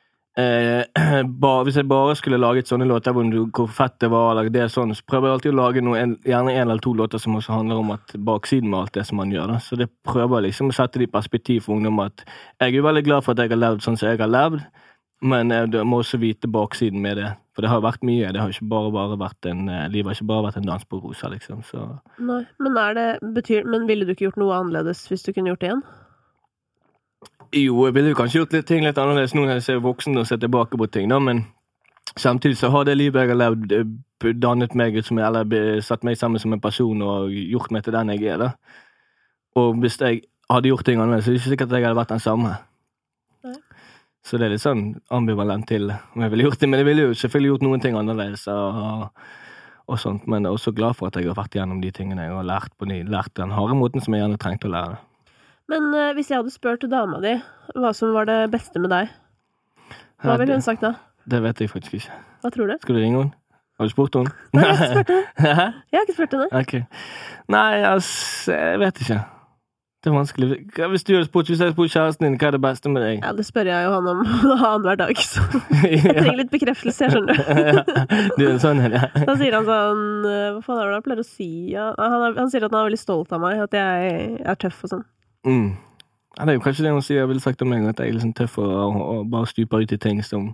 hvis jeg bare skulle laget sånne låter hvor fett det var, eller det sånn, så prøver jeg alltid å lage gjerne en eller to låter som også handler om at baksiden med alt det som man gjør da. Så det prøver jeg liksom å sette det i perspektiv for ungdom at jeg er veldig glad for at jeg har levd sånn som jeg har levd, men jeg må også vite baksiden med det. For det har vært mye, det har ikke bare vært livet har ikke bare vært en dans på rosa, liksom. Så. Nei, men men ville du ikke gjort noe annerledes hvis du kunne gjort det igjen? Jo, jeg ville jo kanskje gjort ting litt annerledes nå når jeg ser voksen og ser tilbake på ting, da, men samtidig så har det livet jeg har levd dannet meg eller satt meg sammen som en person og gjort meg til den jeg er, da. Og hvis jeg hadde gjort ting annerledes, så er det ikke sikkert at jeg hadde vært den samme. Så det er litt sånn ambivalent til om jeg ville gjort det, men jeg ville jo selvfølgelig gjort noen ting annerledes og sånt, men jeg er også glad for at jeg har vært gjennom de tingene jeg har lært den harde måten som jeg gjerne trengte å lære. Men hvis jeg hadde spurt dama di hva som var det beste med deg, hva ville hun sagt da? Det vet jeg faktisk ikke. Hva tror du? Skal du ringe henne? Har du spurt henne? Nei, jeg har ikke spurt henne. Jeg har ikke spurt henne. Ok. Nei, jeg vet ikke. Det er vanskelig. Hvis jeg hadde spurt kjæresten din, hva er det beste med deg? Ja, det spør jeg jo han om hver dag, så jeg trenger litt bekreftelse, jeg skjønner du. Du er sånn, ja. Da sier han sånn, hva faen er det han pleier å si? Ja, han sier at han er veldig stolt av meg, at jeg er tøff og sånn. Ja, det er jo kanskje det han sier, jeg ville sagt om meg, at jeg er liksom tøff og bare stuper ut i ting som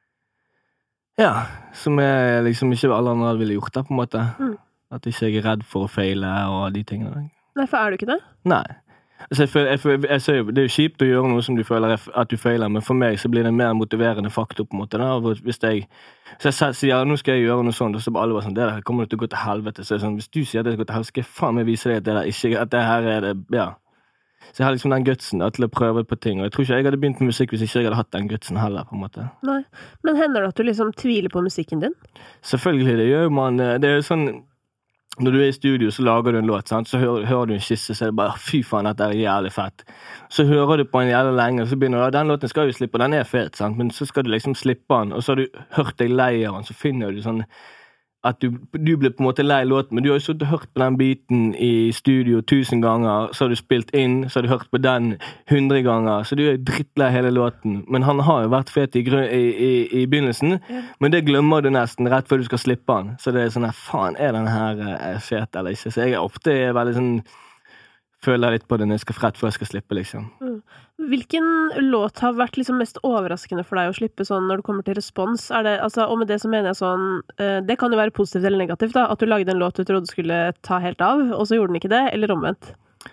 jeg liksom ikke alle andre ville gjort da, på en måte. At ikke jeg er redd for å feile og de tingene. Nei, for er du ikke det? Nei. Altså, jeg ser jo, det er jo kjipt å gjøre noe som du føler at du feiler, men for meg så blir det en mer motiverende faktor på en måte da, hvis jeg sier, nå skal jeg gjøre noe sånt, og så bare alle bare sånn, det der kommer du til å gå til helvete, så er det sånn, hvis du sier at det skal gå til helvete, skal jeg faen meg vise deg at det her er det, ja. Så jeg har liksom den gutsen da, til å prøve på ting, og jeg tror ikke jeg hadde begynt med musikk hvis ikke jeg hadde hatt den gutsen heller, på en måte. Nei, men hender det at du liksom tviler på musikken din? Selvfølgelig, det gjør man, det er jo sånn, når du er i studio, så lager du en låt, sant? Så hører du en skisse, så er det bare, fy faen, dette er jævlig fett. Så hører du på en jævlig lenge, og så begynner du, den låten skal jo slippe, og den er fet, sant? Men så skal du liksom slippe den, og så har du hørt deg lei av den, så finner du sånn, at du blir på en måte lei låten, men du har jo så hørt på den biten i studio 1000 ganger, så har du spilt inn, så har du hørt på den 100 ganger, så du er drittlei hele låten. Men han har jo vært fet i begynnelsen, men det glemmer du nesten rett før du skal slippe han. Så det er sånn, faen, er den her fet eller ikke? Så jeg er ofte veldig sånn, føler litt på det når jeg skal rett før jeg skal slippe, liksom. Hvilken låt har vært liksom mest overraskende for deg å slippe sånn når du kommer til respons? Er det, altså, og med det så mener jeg sånn, det kan jo være positivt eller negativt da, at du lagde en låt du trodde skulle ta helt av, og så gjorde den ikke det, eller omvendt?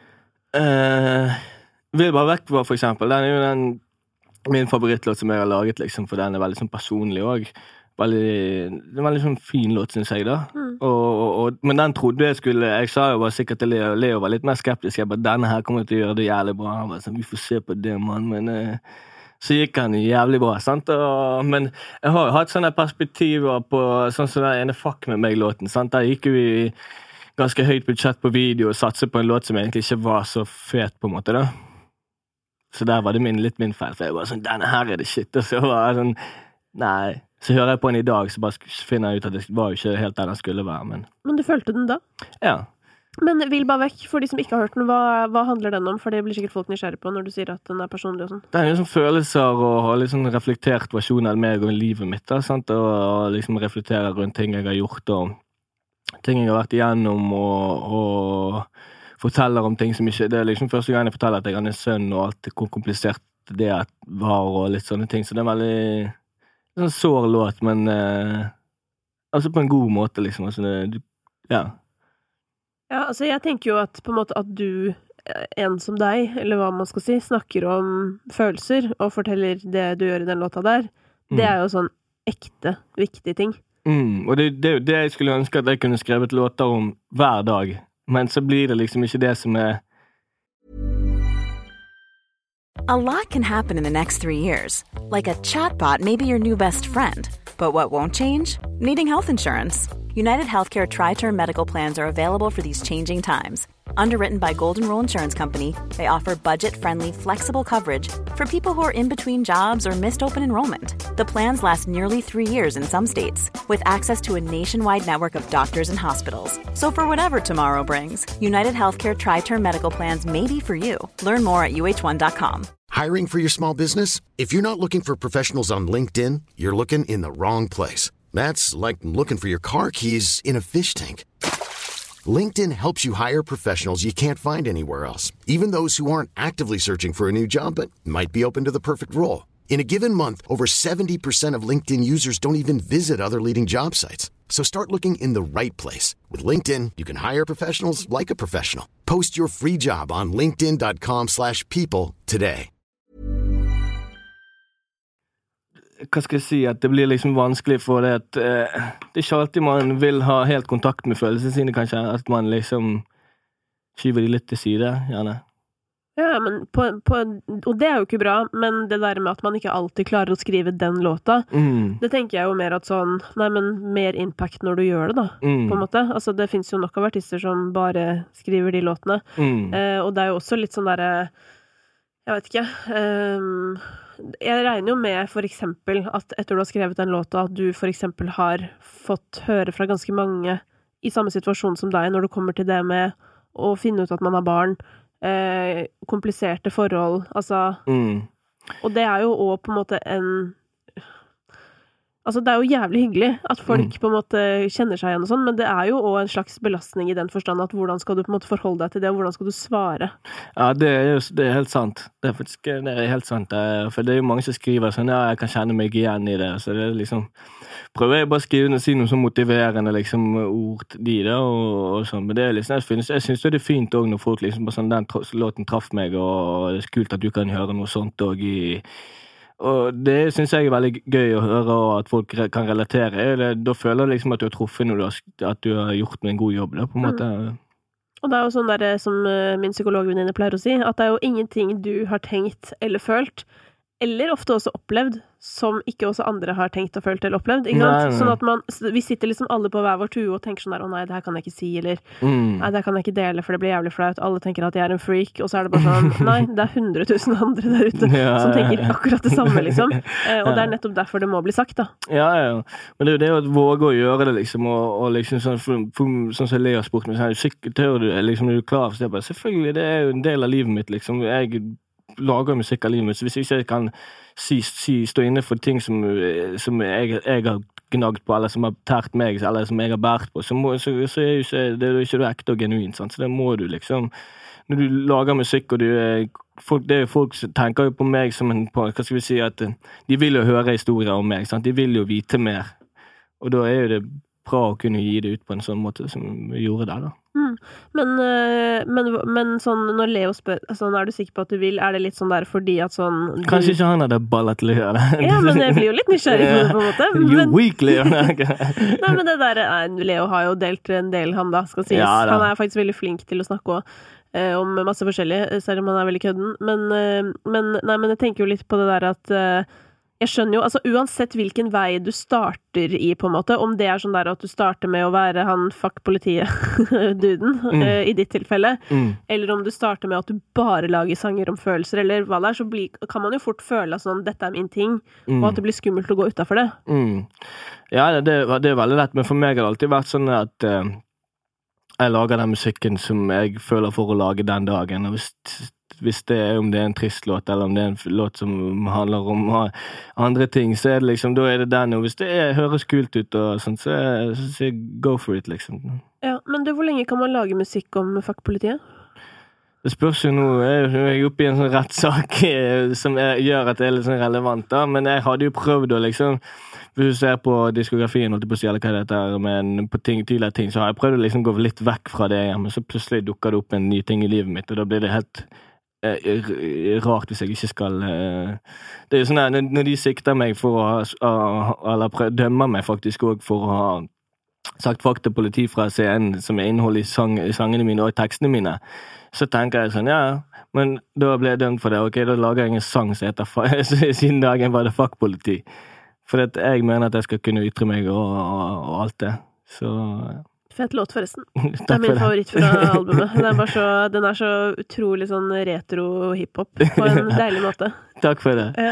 Vil bare vekk for eksempel, den er jo min favorittlåt som jeg har laget, liksom, for den er veldig sånn personlig også. Det er en veldig sånn fin låt, synes jeg da. Men den trodde jeg sa jo bare sikkert til Leo var litt mer skeptisk. Jeg bare, denne her kommer til å gjøre det jævlig bra. Han var sånn, vi får se på det, mann. Men så gikk han jævlig bra, sant? Men jeg har jo hatt sånne perspektiver på sånn som den ene Fuck med meg-låten, sant? Der gikk vi ganske høyt budsjett på video og satset på en låt som egentlig ikke var så fet på en måte da. Så der var det litt min feil, for jeg var sånn, denne her er det shit. Og så var jeg sånn, nei. Så hører jeg på den i dag, så bare finner jeg ut at det var jo ikke helt der den skulle være. Men du følte den da? Ja. Men Vil bare vekk, for de som ikke har hørt den, hva handler den om? For det blir sikkert folk nysgjerrig på når du sier at den er personlig og sånn. Det er jo sånn følelser og har litt sånn reflektert versjon av meg og livet mitt, da, sant? Og liksom reflektere rundt ting jeg har gjort, og ting jeg har vært igjennom, og forteller om ting som ikke, det er liksom første gang jeg forteller at jeg har en sønn, og alt hvor komplisert det var, og litt sånne ting, så det er veldig sånn sår låt, men altså på en god måte, liksom. Altså ja. Ja, altså jeg tenker jo at på en måte at du, en som deg, eller hva man skal si, snakker om følelser og forteller det du gjør i den låta der, det jo sånn ekte, viktig ting. Og det er jo det jeg skulle ønske at jeg kunne skrevet låter om hver dag, men så blir det liksom ikke det som A lot can happen in the next 3 years. Like a chatbot may be your new best friend. But what won't change? Needing health insurance. United Healthcare Tri-Term Medical Plans are available for these changing times. Underwritten by Golden Rule Insurance Company, they offer budget-friendly, flexible coverage for people who are in between jobs or missed open enrollment. The plans last nearly 3 years in some states, with access to a nationwide network of doctors and hospitals. So for whatever tomorrow brings, United Healthcare Tri-Term Medical Plans may be for you. Learn more at uh1.com. Hiring for your small business? If you're not looking for professionals on LinkedIn, you're looking in the wrong place. That's like looking for your car keys in a fish tank. LinkedIn helps you hire professionals you can't find anywhere else, even those who aren't actively searching for a new job but might be open to the perfect role. In a given month, over 70% of LinkedIn users don't even visit other leading job sites. So start looking in the right place. With LinkedIn, you can hire professionals like a professional. Post your free job on linkedin.com/people today. Hva skal jeg si, at det blir liksom vanskelig for det at det ikke alltid man vil ha helt kontakt med følelsene sine, kanskje, at man liksom skyver de litt til side, gjerne. Ja, men og det jo ikke bra, men det der med at man ikke alltid klarer å skrive den låta, det tenker jeg jo mer at sånn, nei, men mer impact når du gjør det da, på en måte. Altså, det finnes jo nok av artister som bare skriver de låtene, og det jo også litt sånn der, jeg vet ikke, jeg regner jo med for eksempel at etter du har skrevet den låta, at du for eksempel har fått høre fra ganske mange i samme situasjon som deg når du kommer til det med å finne ut at man har barn, kompliserte forhold, altså, og det jo også på en måte altså det jo jævlig hyggelig at folk på en måte kjenner seg igjen og sånn, men det jo også en slags belastning i den forstand at hvordan skal du på en måte forholde deg til det, og hvordan skal du svare? Ja, det helt sant. Det faktisk helt sant. For det jo mange som skriver sånn, ja, jeg kan kjenne meg igjen i det. Så det liksom, prøver jeg bare å skrive og si noe så motiverende liksom, ord de da, og sånn. Men det liksom, jeg synes det fint også når folk liksom bare sånn, den låten traff meg, og det kult at du kan høre noe sånt også og det synes jeg veldig gøy å høre at folk kan relatere. Da føler jeg liksom at du har truffet noe, at du har gjort en god jobb da, på en måte. Og det jo sånn der, som min psykologvenninne pleier å si, at det jo ingenting du har tenkt eller følt, eller ofte også opplevd, som ikke også andre har tenkt og følt eller opplevd, ikke sant? Sånn at vi sitter liksom alle på hver vår tue og tenker sånn der, å nei, det her kan jeg ikke si, eller nei, det her kan jeg ikke dele, for det blir jævlig flaut. Alle tenker at jeg en freak, og så det bare sånn, nei, det 100 000 andre der ute som tenker akkurat det samme, liksom. Og det nettopp derfor det må bli sagt, da. Ja. Men det jo det å våge å gjøre det, liksom, og liksom sånn som Lea har spurt meg, sikkert tør du, liksom, er du klar? Så det bare, selvfølgelig, det jo en del av livet mitt, liksom. Jeg lager musikk av livet mitt, så hvis jeg ikke kan stå inne for ting som jeg har gnagd på, eller som har tært meg, eller som jeg har bært på, så det jo ikke ekte og genuint, sant? Så det må du liksom, når du lager musikk, og folk tenker jo på meg som hva skal vi si, at de vil jo høre historier om meg, sant? De vil jo vite mer, og da jo det bra å kunne gi det ut på en sånn måte som vi gjorde der da. Men sånn, når Leo spør, sånn, du sikker på at du vil, det litt sånn der fordi at sånn... Kanskje ikke han hadde ballet til å gjøre det. Ja, men jeg blir jo litt nysgjerrig på en måte. You weak, Leo. Nei, men det der, Leo har jo delt en del, han da, skal sies. Ja, han faktisk veldig flink til å snakke om masse forskjellig, selv om han veldig kødden. Men jeg tenker jo litt på det der at... Jeg skjønner jo, altså uansett hvilken vei du starter i på en måte, om det sånn der at du starter med å være han fuck politiet-duden, i ditt tilfelle, eller om du starter med at du bare lager sanger om følelser, eller hva det så kan man jo fort føle sånn, dette min ting, og at det blir skummelt å gå utenfor det. Ja, det veldig lett, men for meg har det alltid vært sånn at jeg lager den musikken som jeg føler for å lage den dagen, og hvis det om det en trist låt, eller om det en låt som handler om andre ting, så det liksom, da det den, og hvis det høres kult ut og sånt, så go for it, liksom. Ja, men hvor lenge kan man lage musikk om fuck politiet? Det spørs jo nå, jeg oppe i en sånn rettssak som gjør at det litt sånn relevant da, men jeg hadde jo prøvd å liksom, hvis du ser på diskografien, holdt på å si, eller hva det heter, men på tidligere ting, så har jeg prøvd å liksom gå litt vekk fra det igjen, men så plutselig dukker det opp en ny ting i livet mitt, og da blir det helt rart hvis jeg ikke skal... Det er jo sånn her, når de sikter meg for å ha, eller dømmer meg faktisk også for å ha sagt fakta politi fra scenen som er innhold i sangene mine og i tekstene mine, så tenker jeg sånn, ja, men da ble jeg dømt for det, ok, da lager jeg en sang som heter siden dagen var det fuck politi. For jeg mener at jeg skal kunne ytre meg og alt det, så... Fett låt forresten. Det er min favoritt fra albumet. Den er så utrolig sånn retro hiphop på en deilig måte. Takk for det.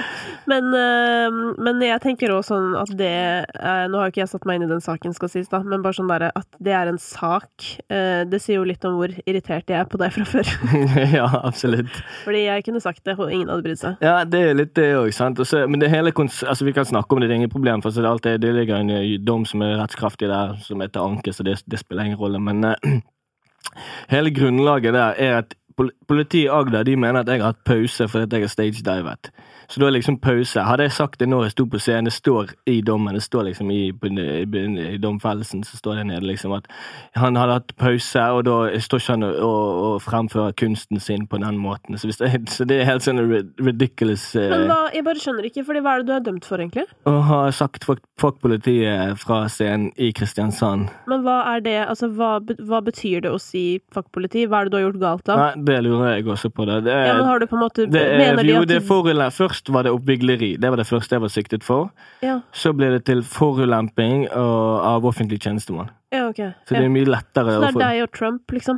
Men jeg tenker også sånn at det, nå har jo ikke jeg satt meg inn i den saken skal sies da, men bare sånn der at det er en sak, det sier jo litt om hvor irritert jeg er på deg fra før. Ja, absolutt. Fordi jeg kunne sagt det, og ingen hadde brydd seg. Ja, det er litt det også, sant? Også, men det hele, altså vi kan snakke om det, det er ingen problem, for det ligger en dom som er rettskraftig der, som heter anke, så det spiller ingen rolle, men hele grunnlaget der er at politiet i Agder, de mener at jeg har hatt pause fordi jeg har stage-divet. Så da er liksom pause. Hadde jeg sagt det når jeg stod på scenen, det står i dommen, det står liksom i domfellelsen, så står det nede liksom at han hadde hatt pause, og da står ikke han å fremføre kunsten sin på den måten. Så det er helt sånn ridiculous. Men jeg bare skjønner ikke, fordi hva er det du er dømt for egentlig? Å ha sagt fuck politiet fra scenen i Kristiansand. Men hva er det, altså hva betyr det å si fuck politi? Hva er det du har gjort galt da? Nei, det lurer jeg også på det. Ja, men har du på en måte, mener de at... Først var det oppvigleri. Det var det første jeg var siktet for. Ja. Så ble det til forulemping av offentlig tjenestemann. Ja, ok. Så det er mye lettere. Så det er deg og Trump, liksom?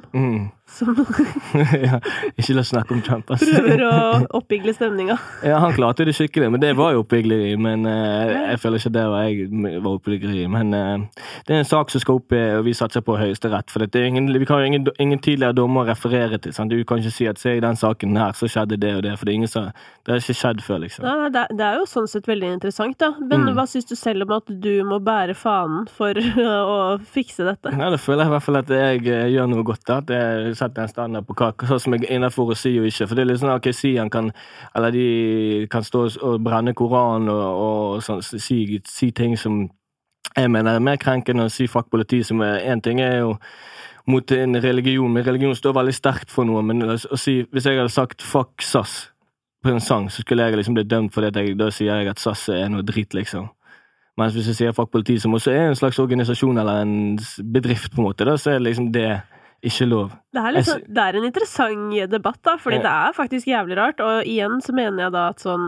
Ja, ikke la oss snakke om Trump. Altså. Prøver å oppbygge stemninga. Ja, han klarte det skikkelig, men det var jo oppbyggelig, men jeg føler ikke det var oppbyggelig. Men det er en sak som skal opp, og vi satser på høyeste rett, for vi kan jo ingen tidligere dommer referere til, sant? Du kan ikke si at se i den saken her, så skjedde det og det, for det har ikke skjedd før, liksom. Nei, det er jo sånn sett veldig interessant, da. Men hva synes du selv om at du må bære fanen for å fikse dette? Nei, det føler jeg i hvert fall at jeg gjør noe godt da, at jeg setter en standard på hva som er innenfor å si og ikke, for det er litt sånn at Sian kan, eller de kan stå og brenne Koran og sånn, si ting som jeg mener er mer krenkende å si fuck politi, som en ting er jo mot en religion, men religion står veldig sterkt for noe, men å si, hvis jeg hadde sagt fuck SAS på en sang, så skulle jeg liksom bli dømt for det, da sier jeg at SAS er noe dritt, liksom. Mens hvis jeg sier fuck politi, som også er en slags organisasjon eller en bedrift på en måte, da, så er det liksom det ikke lov. Det er en interessant debatt da, fordi det er faktisk jævlig rart, og igjen så mener jeg da at sånn,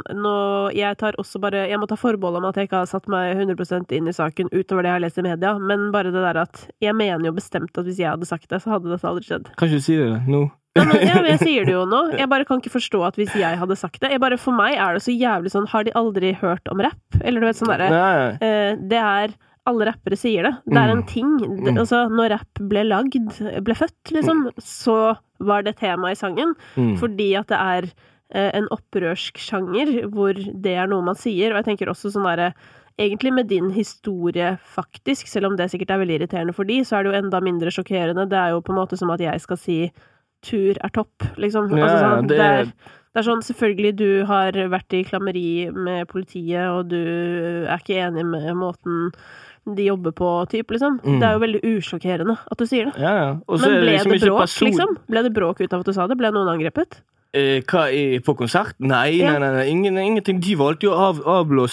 jeg må ta forbehold om at jeg ikke har satt meg 100% inn i saken utover det jeg har lest i media, men bare det der at jeg mener jo bestemt at hvis jeg hadde sagt det, så hadde dette aldri skjedd. Kan ikke du si det nå? Men jeg sier det jo nå. Jeg bare kan ikke forstå at hvis jeg hadde sagt det, for meg er det så jævlig sånn, har de aldri hørt om rapp? Eller du vet sånn der, det er alle rappere sier det. Det er en ting. Altså, når rapp ble født, liksom, så var det tema i sangen. Fordi at det er en opprørsk sjanger, hvor det er noe man sier. Og jeg tenker også sånn der, egentlig med din historie faktisk, selv om det sikkert er veldig irriterende for de, så er det jo enda mindre sjokkerende. Det er jo på en måte som at jeg skal si tur er topp, liksom. Altså, sånn, det er sånn, selvfølgelig du har vært i klammeri med politiet, og du er ikke enig med måten de jobber på, typ, liksom. Det er jo veldig usjokkerende at du sier det. Ja. Men ble det bråk, liksom? Ble det bråk ut av at du sa det? Ble noen angrepet? På konsert? Nei, ingenting. De valgte jo å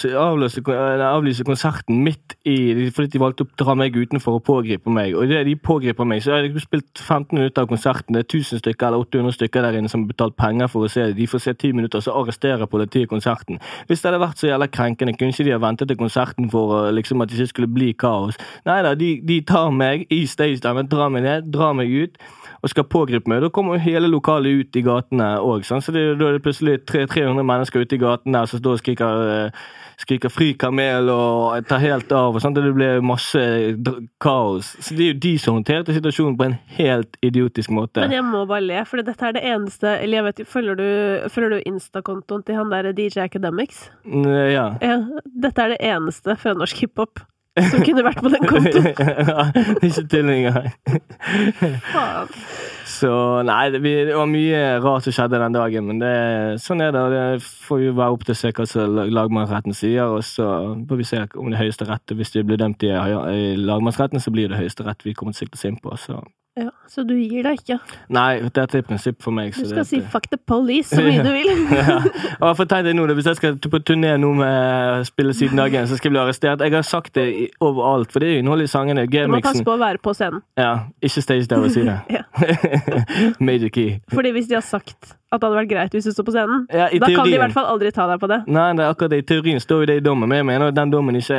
avlyse konserten midt i, fordi de valgte å dra meg utenfor og pågripe meg. Og det de pågriper meg, så har jeg spilt 15 minutter av konserten. Det er 1000 stykker eller 800 stykker der inne som har betalt penger for å se det. De får se 10 minutter, så arresterer politiet konserten. Hvis det hadde vært så jævla krenkende, kunne ikke de ha ventet til konserten for liksom, at det ikke skulle bli kaos. Neida, de tar meg i stage der, drar meg ned, drar meg ut, og skal pågripe meg. Da kommer hele lokalet ut i gatene også, så da er det plutselig 300 mennesker ute i gaten der som står og skriker fri kamel og tar helt av, og sånn, det blir masse kaos. Så det er jo de som håndterte situasjonen på en helt idiotisk måte. Men jeg må bare le, for dette er det eneste, eller jeg vet, følger du Insta-kontoen til han der DJ Academics? Ja. Dette er det eneste fra norsk hiphop. som kunne vært på den kontoen. Ja, ikke til engang. Faen. Så nei, det var mye rart som skjedde den dagen, men sånn det. Det får jo være opp til å se hva som lagmannsretten sier, og så får vi se om det Høyesterett. Hvis det blir dømt i lagmannsretten, så blir det Høyesterett vi kommer til å sikte oss inn på, så... Ja, så du gir deg ikke? Nei, dette prinsipp for meg. Du skal si fuck the police så mye du vil. Ja, og jeg får tenkt det nå, hvis jeg skal på turné nå med spille siden dagen, så skal jeg bli arrestert. Jeg har sagt det overalt, for det er jo innhold i sangene. Du må passe på å være på scenen. Ja, ikke stage der å si det. Ja. Major key. Fordi hvis de har sagt at det hadde vært greit hvis du står på scenen, ja, da kan de i hvert fall aldri ta deg på det. Nei, det akkurat det. I teorien står jo det i dommen, men jeg mener at den dommen ikke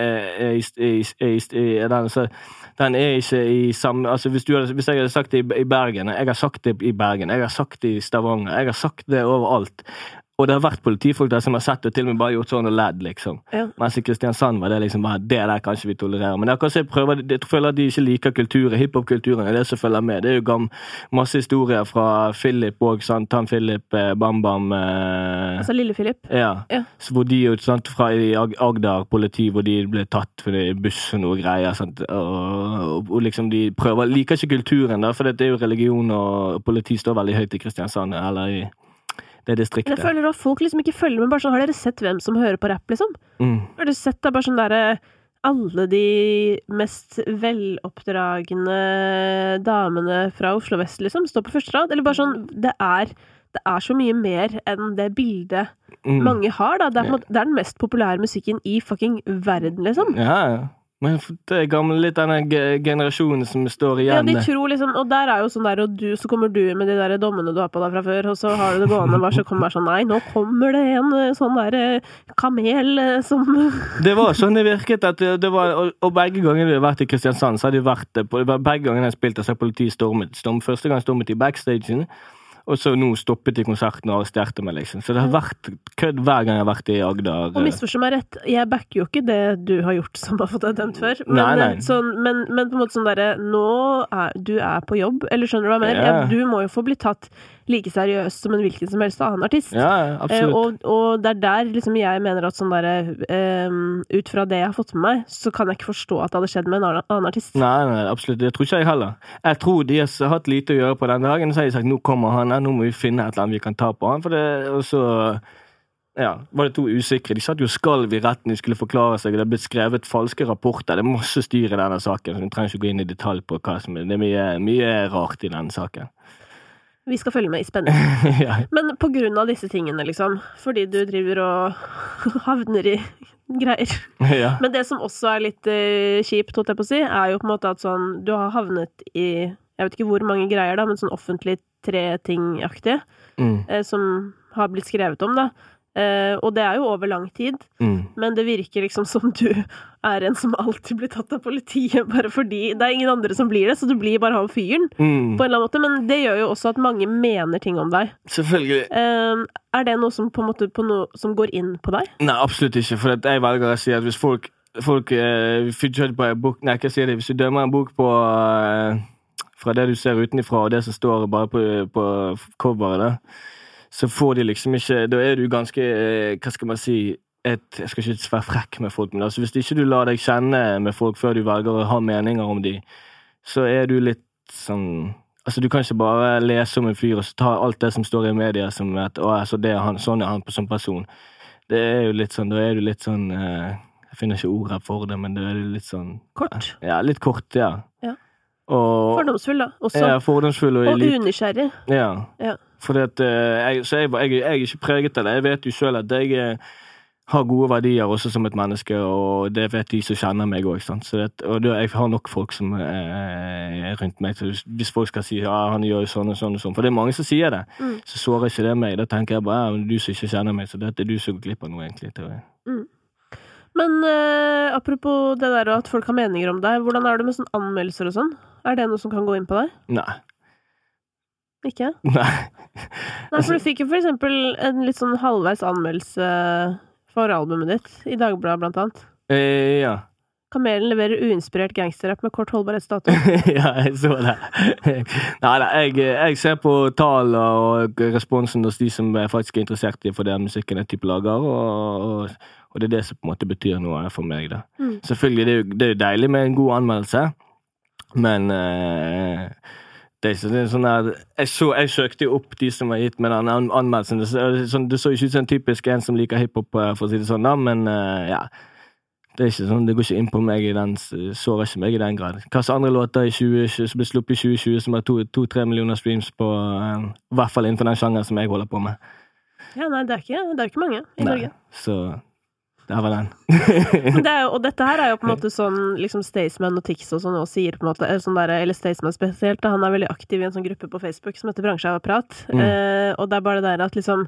den er ikke i samme... Altså, hvis jeg hadde sagt det i Bergen, jeg har sagt det i Bergen, jeg har sagt det i Stavanger, jeg har sagt det overalt. Og det har vært politifolk der som har sett det til og med bare gjort sånn og ledd, liksom. Ja. Mens i Kristiansand var det liksom bare, det der kanskje vi tolererer. Men jeg føler at de ikke liker kulturen, hiphop-kulturen, det er det som følger med. Det er jo masse historier fra Philip og Tann Philip, Bam Bam. Altså Lille Philip? Ja. Hvor de jo, sant, fra Agder politi, hvor de ble tatt for buss og noe greier, sant, og liksom de liker ikke kulturen da, for det er jo religion og politi står veldig høyt i Kristiansand, eller i det distriktet. Jeg føler at folk liksom ikke følger med, bare sånn, har dere sett hvem som hører på rap, liksom? Har dere sett det bare sånn der, alle de mest veloppdragende damene fra Oslo Vest, liksom, står på første rad? Eller bare sånn, det er så mye mer enn det bildet mange har, da. Det er den mest populære musikken i fucking verden, liksom. Ja, ja. Men det er litt denne generasjonen som står igjen. Ja, de tror liksom, og der er jo sånn der, og så kommer du med de der dommene du har på deg fra før, og så har du det gående, bare så kommer det sånn, nei, nå kommer det en sånn der kamel som... Det var sånn det virket, at det var, og begge ganger vi har vært i Kristiansand, så hadde det vært, begge ganger jeg spilte, så har politiet stormet. Første gang stormet i backstagen, og så nå stoppet de konserten og arresterte meg, liksom. Så det har vært kødd hver gang jeg har vært i Agder. Og misforstå meg rett, jeg backer jo ikke det du har gjort som har fått deg dømt før. Men, nei. Men på en måte sånn der, du er på jobb, eller skjønner du hva jeg mener? Ja, du må jo få bli tatt like seriøst som en hvilken som helst annen artist. Ja, absolutt. Og det er der liksom jeg mener at sånn der, ut fra det jeg har fått med meg, så kan jeg ikke forstå at det hadde skjedd med en annen artist. Nei, absolutt. Det tror ikke jeg heller. Jeg tror de har hatt lite å gjøre på den dagen, så har de sagt, nå kommer han, nå må vi finne et eller annet vi kan ta på han, for det, og så var det to usikre. De satt jo skalv i retten, de skulle forklare seg, det er blitt skrevet falske rapporter, det er masse styr i denne saken, så vi trenger ikke gå inn i detalj på hva som er. Det er mye rart i denne saken. Vi skal følge med i spenning. Ja. Men på grunn av disse tingene, liksom, fordi du driver og havner i greier. Ja. Men det som også er litt kjipt, holdt jeg på å si, er jo på en måte at sånn, du har havnet i, jeg vet ikke hvor mange greier da, men sånn offentlig 3 ting-aktige, som har blitt skrevet om da. Og det er jo over lang tid, men det virker liksom som du er en som alltid blir tatt av politiet, bare fordi det er ingen andre som blir det, så du blir bare han fyren, på en eller annen måte, men det gjør jo også at mange mener ting om deg. Selvfølgelig. Er det noe som på en måte som går inn på deg? Nei, absolutt ikke, for jeg velger å si at hvis folk hvis du dømmer en bok på fra det du ser utenifra og det som står bare på coveret da, så får de liksom ikke, da er du ganske, hva skal man si, jeg skal ikke være frekk med folk, men altså hvis ikke du lar deg kjenne med folk før du velger å ha meninger om de, så er du litt sånn, altså du kan ikke bare lese om en fyr og så ta alt det som står i media som at, altså det er han, sånn er han som person. Det er jo litt sånn, da er du litt sånn, jeg finner ikke ord her for det, men det er litt sånn... Kort? Ja, litt kort, ja. Ja. Og, fordomsfull da, også. Ja, fordomsfull og unnysgjerrig. Ja. Ja. Fordi at jeg er ikke preget av det. Jeg vet jo selv at jeg har gode verdier også som et menneske, og det vet de som kjenner meg også, sant? Og jeg har nok folk som er rundt meg, så hvis folk skal si, ja, han gjør sånn og sånn og sånn, for det er mange som sier det, så sårer ikke det meg. Da tenker jeg bare, ja, du som ikke kjenner meg, så det er du som går glipp av noe egentlig. Men apropos det der at folk har meninger om deg, hvordan er det med sånn anmeldelser og sånn? Er det noe som kan gå inn på deg? Nei. Ikke? Nei. Nei, for du fikk jo for eksempel en litt sånn halvveis anmeldelse for albumet ditt, i Dagbladet blant annet. Ja. Kamelen leverer uinspirert gangsterrap med kort holdbarhetsdato. Ja, jeg så det. Nei, jeg ser på tall og responsen hos de som faktisk er interessert i for den musikken jeg type lager, Og det det som på en måte betyr noe for meg da. Selvfølgelig, det er jo deilig med en god anmeldelse, men det er sånn der, jeg søkte jo opp de som har gitt med den anmeldelsen. Det så ikke ut som en typisk en som liker hiphop, for å si det sånn da, men ja, det er ikke sånn, det går ikke inn på meg i den, sårer ikke meg i den grad. Hva så andre låter i 2020, som ble sluppet i 2020, som har 2-3 millioner streams på, i hvert fall innenfor den sjangeren som jeg holder på med. Ja, nei, det er ikke mange i Norge. Så det var den. Og dette her er jo på en måte sånn, liksom Staysman og Tix og sånn, og sier på en måte, sånn der, eller Staysman spesielt, da, han er veldig aktiv i en sånn gruppe på Facebook som heter Bransjeapparat, og det er bare det der at liksom,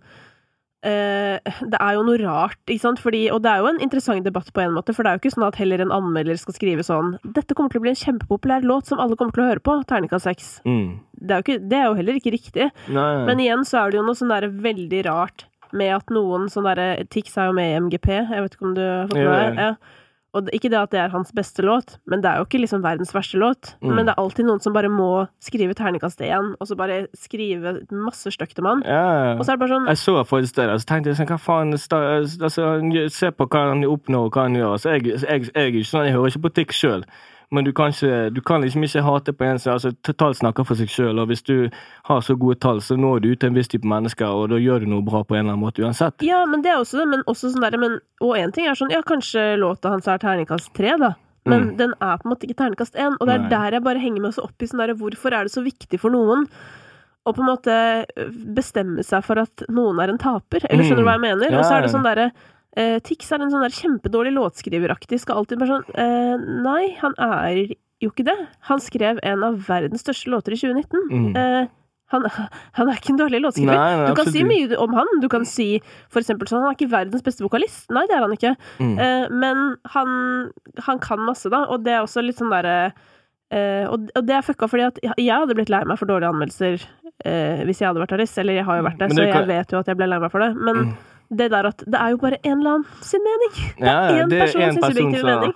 det er jo noe rart, ikke sant? Fordi, og det er jo en interessant debatt på en måte, for det er jo ikke sånn at heller en anmelder skal skrive sånn, dette kommer til å bli en kjempepopulær låt som alle kommer til å høre på, terningkast 6. Det er jo heller ikke riktig. Nei. Men igjen så er det jo noe sånn der veldig rart med at noen sånn der, Tix er jo med i MGP, jeg vet ikke om du har fått med det, og ikke det at det er hans beste låt, men det er jo ikke liksom verdens verste låt, men det er alltid noen som bare må skrive terningkast 1, og så bare skrive masse støkt om han, og så er det bare sånn... Jeg så faktisk det, så tenkte jeg sånn, hva faen, altså, se på hva han oppnår og hva han gjør, så jeg er ikke sånn, jeg hører ikke på Tix selv, men du kan liksom ikke hate på en som altså, totalt snakker for seg selv, og hvis du har så gode tall, så når du ut til en viss type mennesker, og da gjør du noe bra på en eller annen måte uansett. Ja, men det er også det, men også sånn der, og en ting er sånn, ja, kanskje låta hans er terningkast 3 da, men den er på en måte ikke terningkast 1, og det er der jeg bare henger meg så opp i sånn der, hvorfor er det så viktig for noen å på en måte bestemme seg for at noen er en taper, eller skjønner du hva jeg mener? Og så er det sånn der, Tix er en sånn der kjempedårlig låtskriveraktig, skal alltid bare sånn, nei, han er jo ikke det. Han skrev en av verdens største låter i 2019. Han er ikke en dårlig låtskriver. Nei, du kan si mye om han. Du kan si, for eksempel, sånn, han er ikke verdens beste vokalist. Nei, det er han ikke. Men han kan masse da, og det er også litt sånn der, og det er fucka fordi at jeg hadde blitt lei meg for dårlige anmeldelser hvis jeg hadde vært artist, eller jeg har jo vært det, så jeg vet jo at jeg ble lei meg for det, men det der at det er jo bare en eller annen sin mening. Det er en person sin subjektive mening.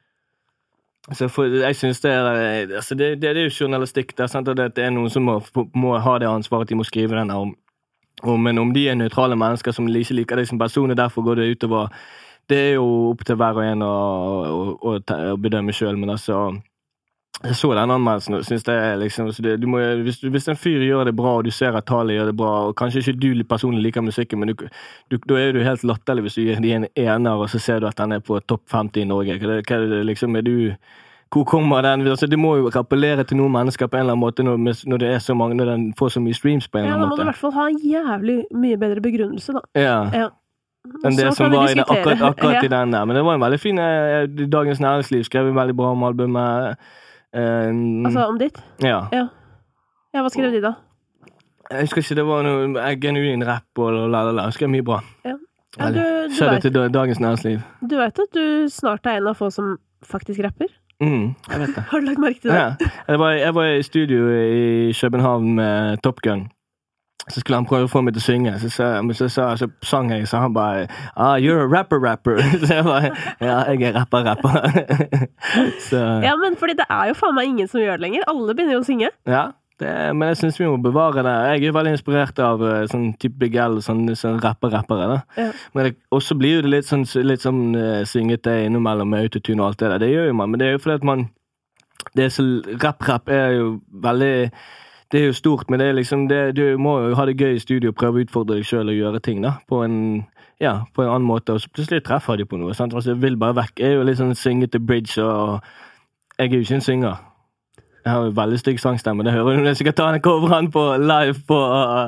Så jeg synes det altså det er jo journalistikk, det er sant, at det er noen som må ha det ansvaret, de må skrive den men om de er nøytrale mennesker som ikke liker deg som person, og derfor går det utover, det er jo opp til hver og en å bedømme selv, men altså jeg så den anmeldelsen, og synes det er liksom, hvis en fyr gjør det bra, og du ser at tallet gjør det bra, og kanskje ikke du personlig liker musikken, men da er du helt latterlig hvis du gir de en ener, og så ser du at den er på topp 50 i Norge. Hva er det liksom, hvor kommer den? Altså, det må jo rappellere til noen mennesker på en eller annen måte, når det er så mange, når den får så mye streams på en eller annen måte. Ja, da må du i hvert fall ha en jævlig mye bedre begrunnelse, da. Ja. Enn det som var akkurat i den der. Men det var en veldig fin, Dagens Næringsliv skrev veldig bra om albumet. Altså om ditt? Ja, hva skrev de da? Jeg husker ikke, det var noe genuin rap og lalala, jeg skrev mye bra. Ja, du vet til Dagens Næringsliv. Du vet at du snart er en av få som faktisk rapper? Jeg vet det. Har du lagt merke til det? Ja, jeg var i studio i København med Top Gun. Så skulle han prøve å få meg til å synge, så sang jeg, så han bare, you're a rapper. Så jeg bare, ja, jeg er rapper. Ja, men fordi det er jo faen meg ingen som gjør det lenger, alle begynner jo å synge. Ja, men jeg synes vi må bevare det. Jeg er veldig inspirert av sånn type Big L, sånn rappere da. Ja. Men også blir det litt sånn syngete innimellom med autotune og alt det der, det gjør jo man, men det er jo fordi at man, det er så, rap er jo veldig, det er jo stort, men det er liksom, du må jo ha det gøy i studio, prøve å utfordre deg selv og gjøre ting da, på en annen måte, og så plutselig treffer de på noe, sant? Altså, jeg vil bare vekk, jeg er jo litt sånn syngete bridge, og jeg er jo ikke en synger. Jeg har jo veldig stygg sangstemme, det hører du når jeg skal ta en coveren på live på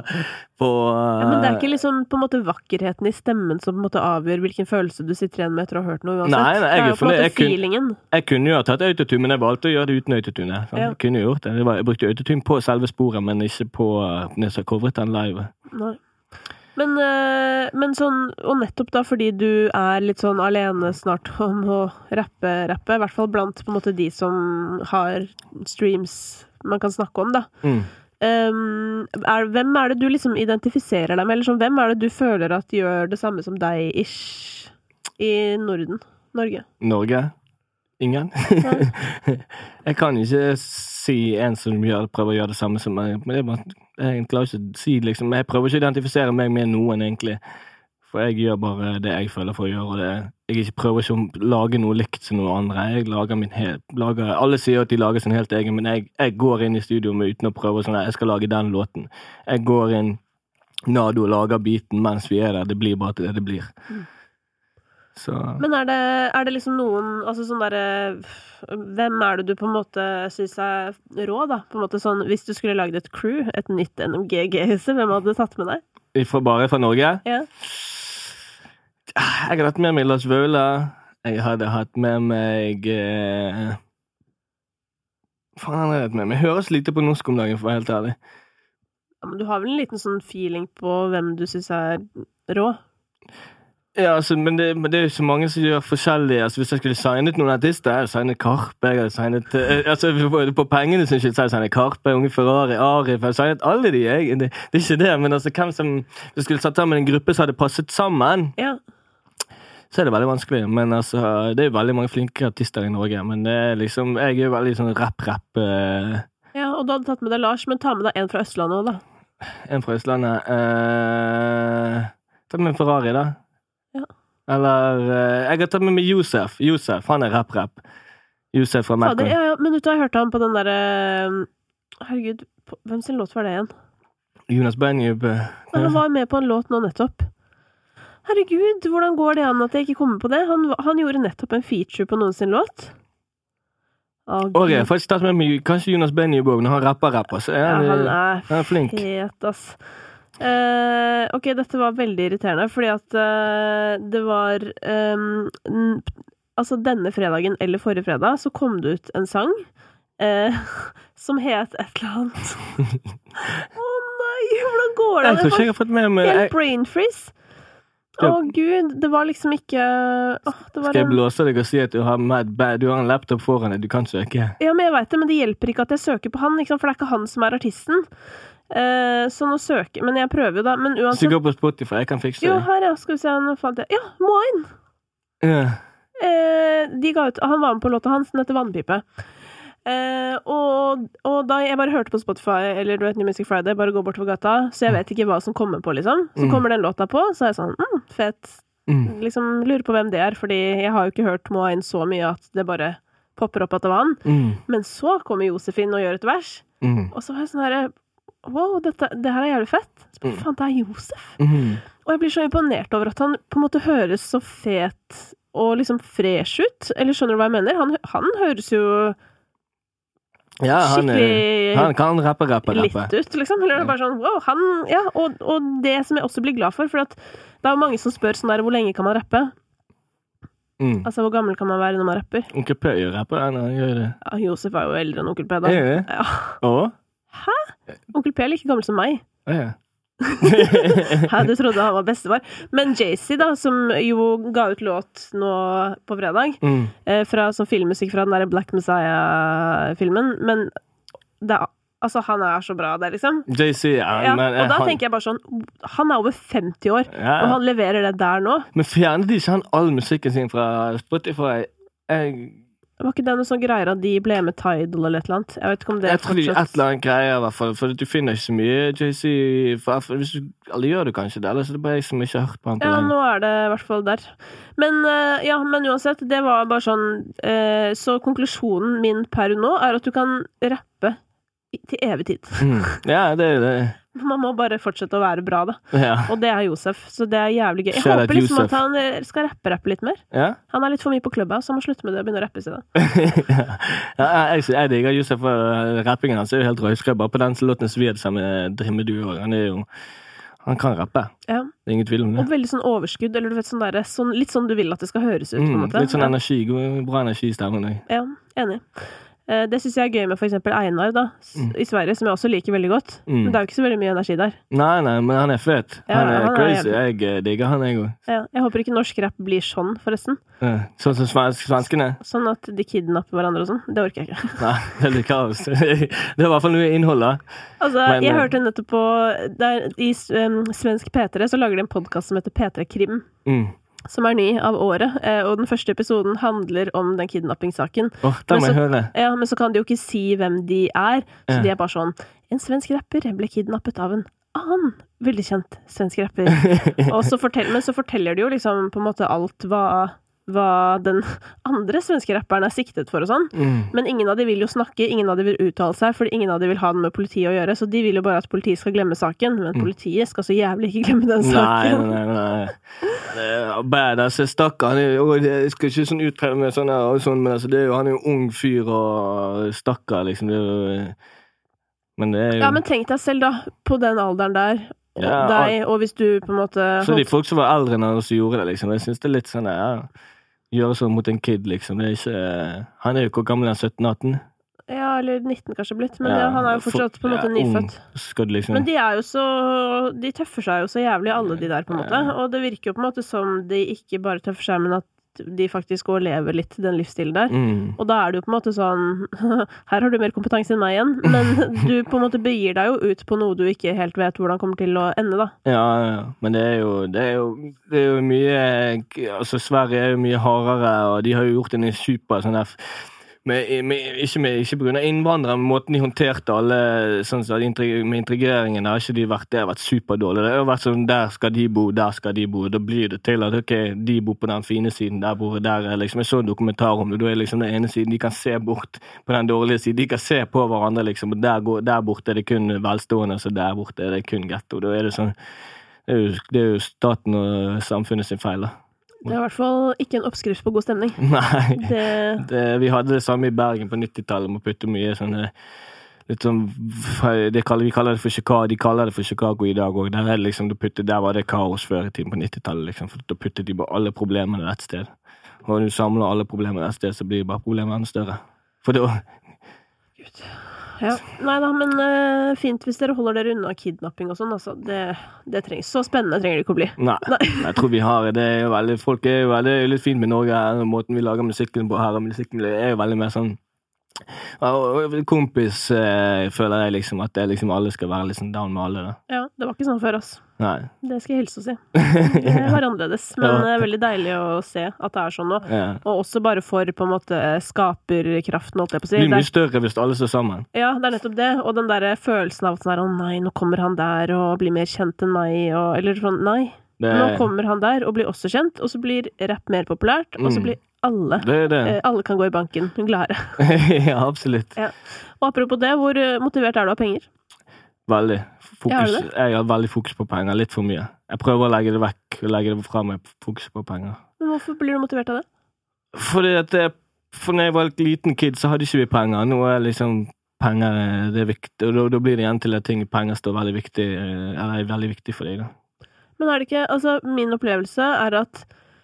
ja, men det er ikke liksom på en måte vakkerheten i stemmen som på en måte avgjør hvilken følelse du sitter igjen med etter å ha hørt noe uansett. Nei, det er jo på en måte feelingen. Jeg kunne jo ha tatt autotune, men jeg valgte å gjøre det uten autotune. Jeg kunne jo gjort det. Jeg brukte autotune på selve sporet, men ikke på når jeg covret den live. Nei. Men sånn, og nettopp da, fordi du er litt sånn alene snart om å rappe, i hvert fall blant på en måte de som har streams man kan snakke om da. Hvem er det du liksom identifiserer deg med, eller sånn, hvem er det du føler at gjør det samme som deg-ish i Norge? Ingen? Jeg kan ikke si en som prøver å gjøre det samme som meg, men det er bare, jeg klarer ikke å si liksom, jeg prøver ikke å identifisere meg med noen egentlig, For jeg gjør bare det jeg føler for å gjøre, og jeg prøver ikke å lage noe likt som noen andre. Jeg lager alle sier at de lager sin helt egen, men jeg går inn i studio uten å prøve sånn, jeg skal lage den låten. Jeg går inn Nado og lager biten mens vi der. Det blir bare til det blir. Så. Men er det liksom noen, altså sånn der, hvem det du på en måte synes rå da? På en måte sånn, hvis du skulle laget et crew, et nytt NMG-GS, hvem hadde du tatt med deg? Bare fra Norge? Ja. Jeg hadde hatt med meg Lars Vøla. Jeg hadde hatt med meg faen han hadde hatt med meg. Jeg hører så lite på norsk om dagen, for å være helt ærlig. Ja, men du har vel en liten sånn feeling på hvem du synes rå? Ja, altså, men det jo så mange som gjør forskjellige. Altså, hvis jeg skulle signet noen artister, jeg hadde signet Karpe, jeg hadde signet altså, på pengene som ikke hadde signet Karpe, Unge Ferrari, Arif, jeg hadde signet alle de, det ikke det, men altså, hvem som hvis skulle satt sammen en gruppe som hadde passet sammen, ja. Så det veldig vanskelig, men altså, det jo veldig mange flinke artister i Norge, men det liksom, jeg jo veldig sånn rap. Ja, og du hadde tatt med deg Lars, men ta med deg en fra Østlandet også, da. En fra Østlandet, ta med en Ferrari, da. Ja. Eller, jeg har tatt med meg Josef, han rap. Josef fra Merkel. Ja, men du har hørt ham på den der, herregud, hvem sin låt var det igjen? Jonas Benjub. Han var med på en låt nå nettopp. Herregud, hvordan går det an at jeg ikke kommer på det? Han gjorde nettopp en feature på noen sin låt. Jeg har faktisk tatt med meg kanskje Jonas Benjub også, når han rapper, så han er flink. Fet, ass. Ok, dette var veldig irriterende, fordi at det var altså denne fredagen eller forrige fredag så kom det ut en sang som het et eller annet. Nei, hvordan går det? Jeg tror ikke jeg har fått med meg helt brain freeze. Gud, det var liksom ikke skal jeg blåse deg og si at du har en laptop foran deg, du kan søke? Ja, men jeg vet det, men det hjelper ikke at jeg søker på han, liksom, for det ikke han som artisten. Så nå søker, men jeg prøver jo da, men uansett... Så gå på Spotify, jeg kan fikse det. Jo, her, ja, skal vi se, nå fant jeg... Ja, Moine! De ga ut, han var med på låta hans, den heter Vannpipe. Og da jeg bare hørte på Spotify, eller du vet, New Music Friday, bare gå bort på gata, så jeg vet ikke hva som kommer på, liksom. Så kommer den låta på, så er jeg sånn, fett. Liksom, lurer på hvem det fordi jeg har jo ikke hørt Moine så mye at det bare popper opp at det var han. Men så kommer Josefin og gjør et vers, og så var jeg sånn her... Wow, det her er jævlig fett. Så, faen, det er Josef. Og jeg blir så imponert over at han på en måte høres så fet og liksom fresh ut. Eller skjønner du hva jeg mener? Han høres jo skikkelig han kan rappe. Litt ut, liksom. Eller det bare sånn, wow, og det som jeg også blir glad for at det er jo mange som spør sånn der, hvor lenge kan man rappe? Altså, hvor gammel kan man være når man rapper? Onkel P gjør rapper, han gjør det. Ja, Josef er jo eldre enn Onkel P da. Ja. Og? Hæ? Onkel P er like gammel som meg. Ja. Du trodde han var bestefar. Men Jay-Z da, som jo ga ut låt nå på fredag, som filmmusikk fra den der Black Messiah-filmen, men altså, han er så bra der, liksom. Jay-Z, men... Og da tenker jeg bare sånn, han er over 50 år, og han leverer det der nå. Men fjerner de ikke han all musikken sin fra Spotify? Var ikke det noe sånn greier at de ble med Tidal eller et eller annet? Jeg vet ikke om det jeg tror de et eller annet greier i hvert fall, for du finner ikke så mye Jay-Z, hvis du alle gjør det kanskje det, eller så det er bare jeg som ikke har hørt på han på lenge. Ja, nå er det i hvert fall der. Men uansett, det var bare sånn, så konklusjonen min per nå er at du kan rappe til evig tid. Ja, det er det. Man må bare fortsette å være bra da. Ja. Og det er Josef, så det er jævlig gøy. Jeg håper liksom at han skal rappe litt mer. Ja. Han er litt for mye på klubba, så han må slutte med det og begynne å rappe seg da. Jeg digger Josef for rappingen, han er jo helt røyskrev, bare på den låten som vi hadde sammen med Drimme Du også. Han kan rappe. Ja. Det er ingen tvil om det. Og veldig sånn overskudd, eller du vet sånn der, litt sånn du vil at det skal høres ut på en måte. Litt sånn energi, bra energi i stemmen. Ja, enig. Det synes jeg er gøy med for eksempel Einar da, i Sverige, som jeg også liker veldig godt. Men det er jo ikke så veldig mye energi der. Nei, men han er fet. Han er crazy. Jeg digger han, jeg også. Ja, jeg håper ikke norsk rap blir sånn, forresten. Sånn som svenskene? Sånn at de kidnapper hverandre og sånn. Det orker jeg ikke. Nei, det er litt kaos. Det er i hvert fall noe innhold da. Altså, jeg hørte nettopp på, i svensk P3 så lager de en podcast som heter P3 Krim. Som er ny av året, og den første episoden handler om den kidnappingssaken. Da må jeg høre. Ja, men så kan de jo ikke si hvem de er, så de er bare sånn, en svensk rapper ble kidnappet av en annen veldig kjent svensk rapper. Og så forteller de jo liksom på en måte alt hva den andre svenske rapperen siktet for og sånn. Men ingen av de vil jo snakke, ingen av de vil uttale seg, for ingen av de vil ha den med politiet å gjøre, så de vil jo bare at politiet skal glemme saken, men politiet skal så jævlig ikke glemme den saken. Nei. Det er bad, altså, stakker. Jeg skal ikke sånn uttale med sånn, men altså, han er jo ung fyr og stakker, liksom. Det er jo... Men det er jo... Ja, men tenk deg selv da, på den alderen der, deg, og hvis du på en måte... Så de folk som var eldre enn han som gjorde det, liksom. Jeg synes det er litt sånn, gjøre sånn mot en kid, liksom. Det er ikke... Han er jo hvor gammel, 17-18? Ja, eller 19 kanskje blitt, men han er jo fortsatt på en måte nyfødt. Liksom... Men de er jo så... De tøffer seg jo så jævlig, alle de der, på en måte. Og det virker jo på en måte som de ikke bare tøffer seg, men at de faktisk går og lever litt den livsstilen der. Og da er det jo på en måte sånn her har du mer kompetanse enn meg igjen, men du på en måte begir deg jo ut på noe du ikke helt vet hvordan kommer til å ende da. Ja, men det er jo mye altså Sverige er jo mye hardere, og de har jo gjort en super sånn der ikke på grunn av innvandrere, men måten de håndterte alle sånn med integreringen har ikke det har vært superdårlig. Det har vært sånn, der skal de bo, da blir det til at ok, de bor på den fine siden, der liksom, jeg så en dokumentar om det, da er liksom den ene siden, de kan se bort på den dårlige siden, de kan se på hverandre liksom, og der borte er det kun velstående, så der borte er det kun ghetto. Da er det sånn, det er jo staten og samfunnet sin feil da. Det er i hvert fall ikke en oppskrift på god stemning. Nei, vi hadde det samme i Bergen på 90-tallet, med å putte mye sånne, litt sånn, vi kaller det for Chicago, de kaller det for Chicago i dag, og der, liksom, der var det kaos før i tiden på 90-tallet, liksom, for da puttet de bare alle problemene et sted. Og når du samler alle problemene et sted, så blir bare problemene enda større. For da... Gud... Ja, neida, men fint hvis dere holder dere unna kidnapping og sånn, altså, det trengs. Så spennende trenger det ikke å bli. Nei. Jeg tror vi har det. Er jo veldig, folk er jo veldig litt fint med Norge her, måten vi lager musikken på her, og musikken er jo veldig mer sånn, kompis føler jeg liksom, at det liksom alle skal være liksom down med alle da. Ja, det var ikke sånn før oss. Nei. Det skal jeg hilse å si. Det var annerledes, men det er veldig deilig å se at det er sånn nå. Ja. Og også bare for på en måte skaperkraften, holdt jeg på å si. Det blir mye større hvis alle står sammen. Ja, det er nettopp det, og den der følelsen av at sånn, å nei, nå kommer han der og blir mer kjent enn meg, eller sånn, nei. Nå kommer han der og blir også kjent, og så blir rap mer populært, og så blir alle kan gå i banken, glade. Ja, absolutt. Ja. Og apropos det, hvor motivert er du av penger? Veldig. Jeg har veldig fokus på penger, litt for mye. Jeg prøver å legge det vekk, og legge det fra meg, fokus på penger. Men hvorfor blir du motivert av det? Fordi at for når jeg var en liten kid, så hadde ikke vi penger. Nå er liksom penger, det er viktig, og da blir det igjen til at penger står veldig viktig, eller er veldig viktig for deg da. Men er det ikke, altså min opplevelse er at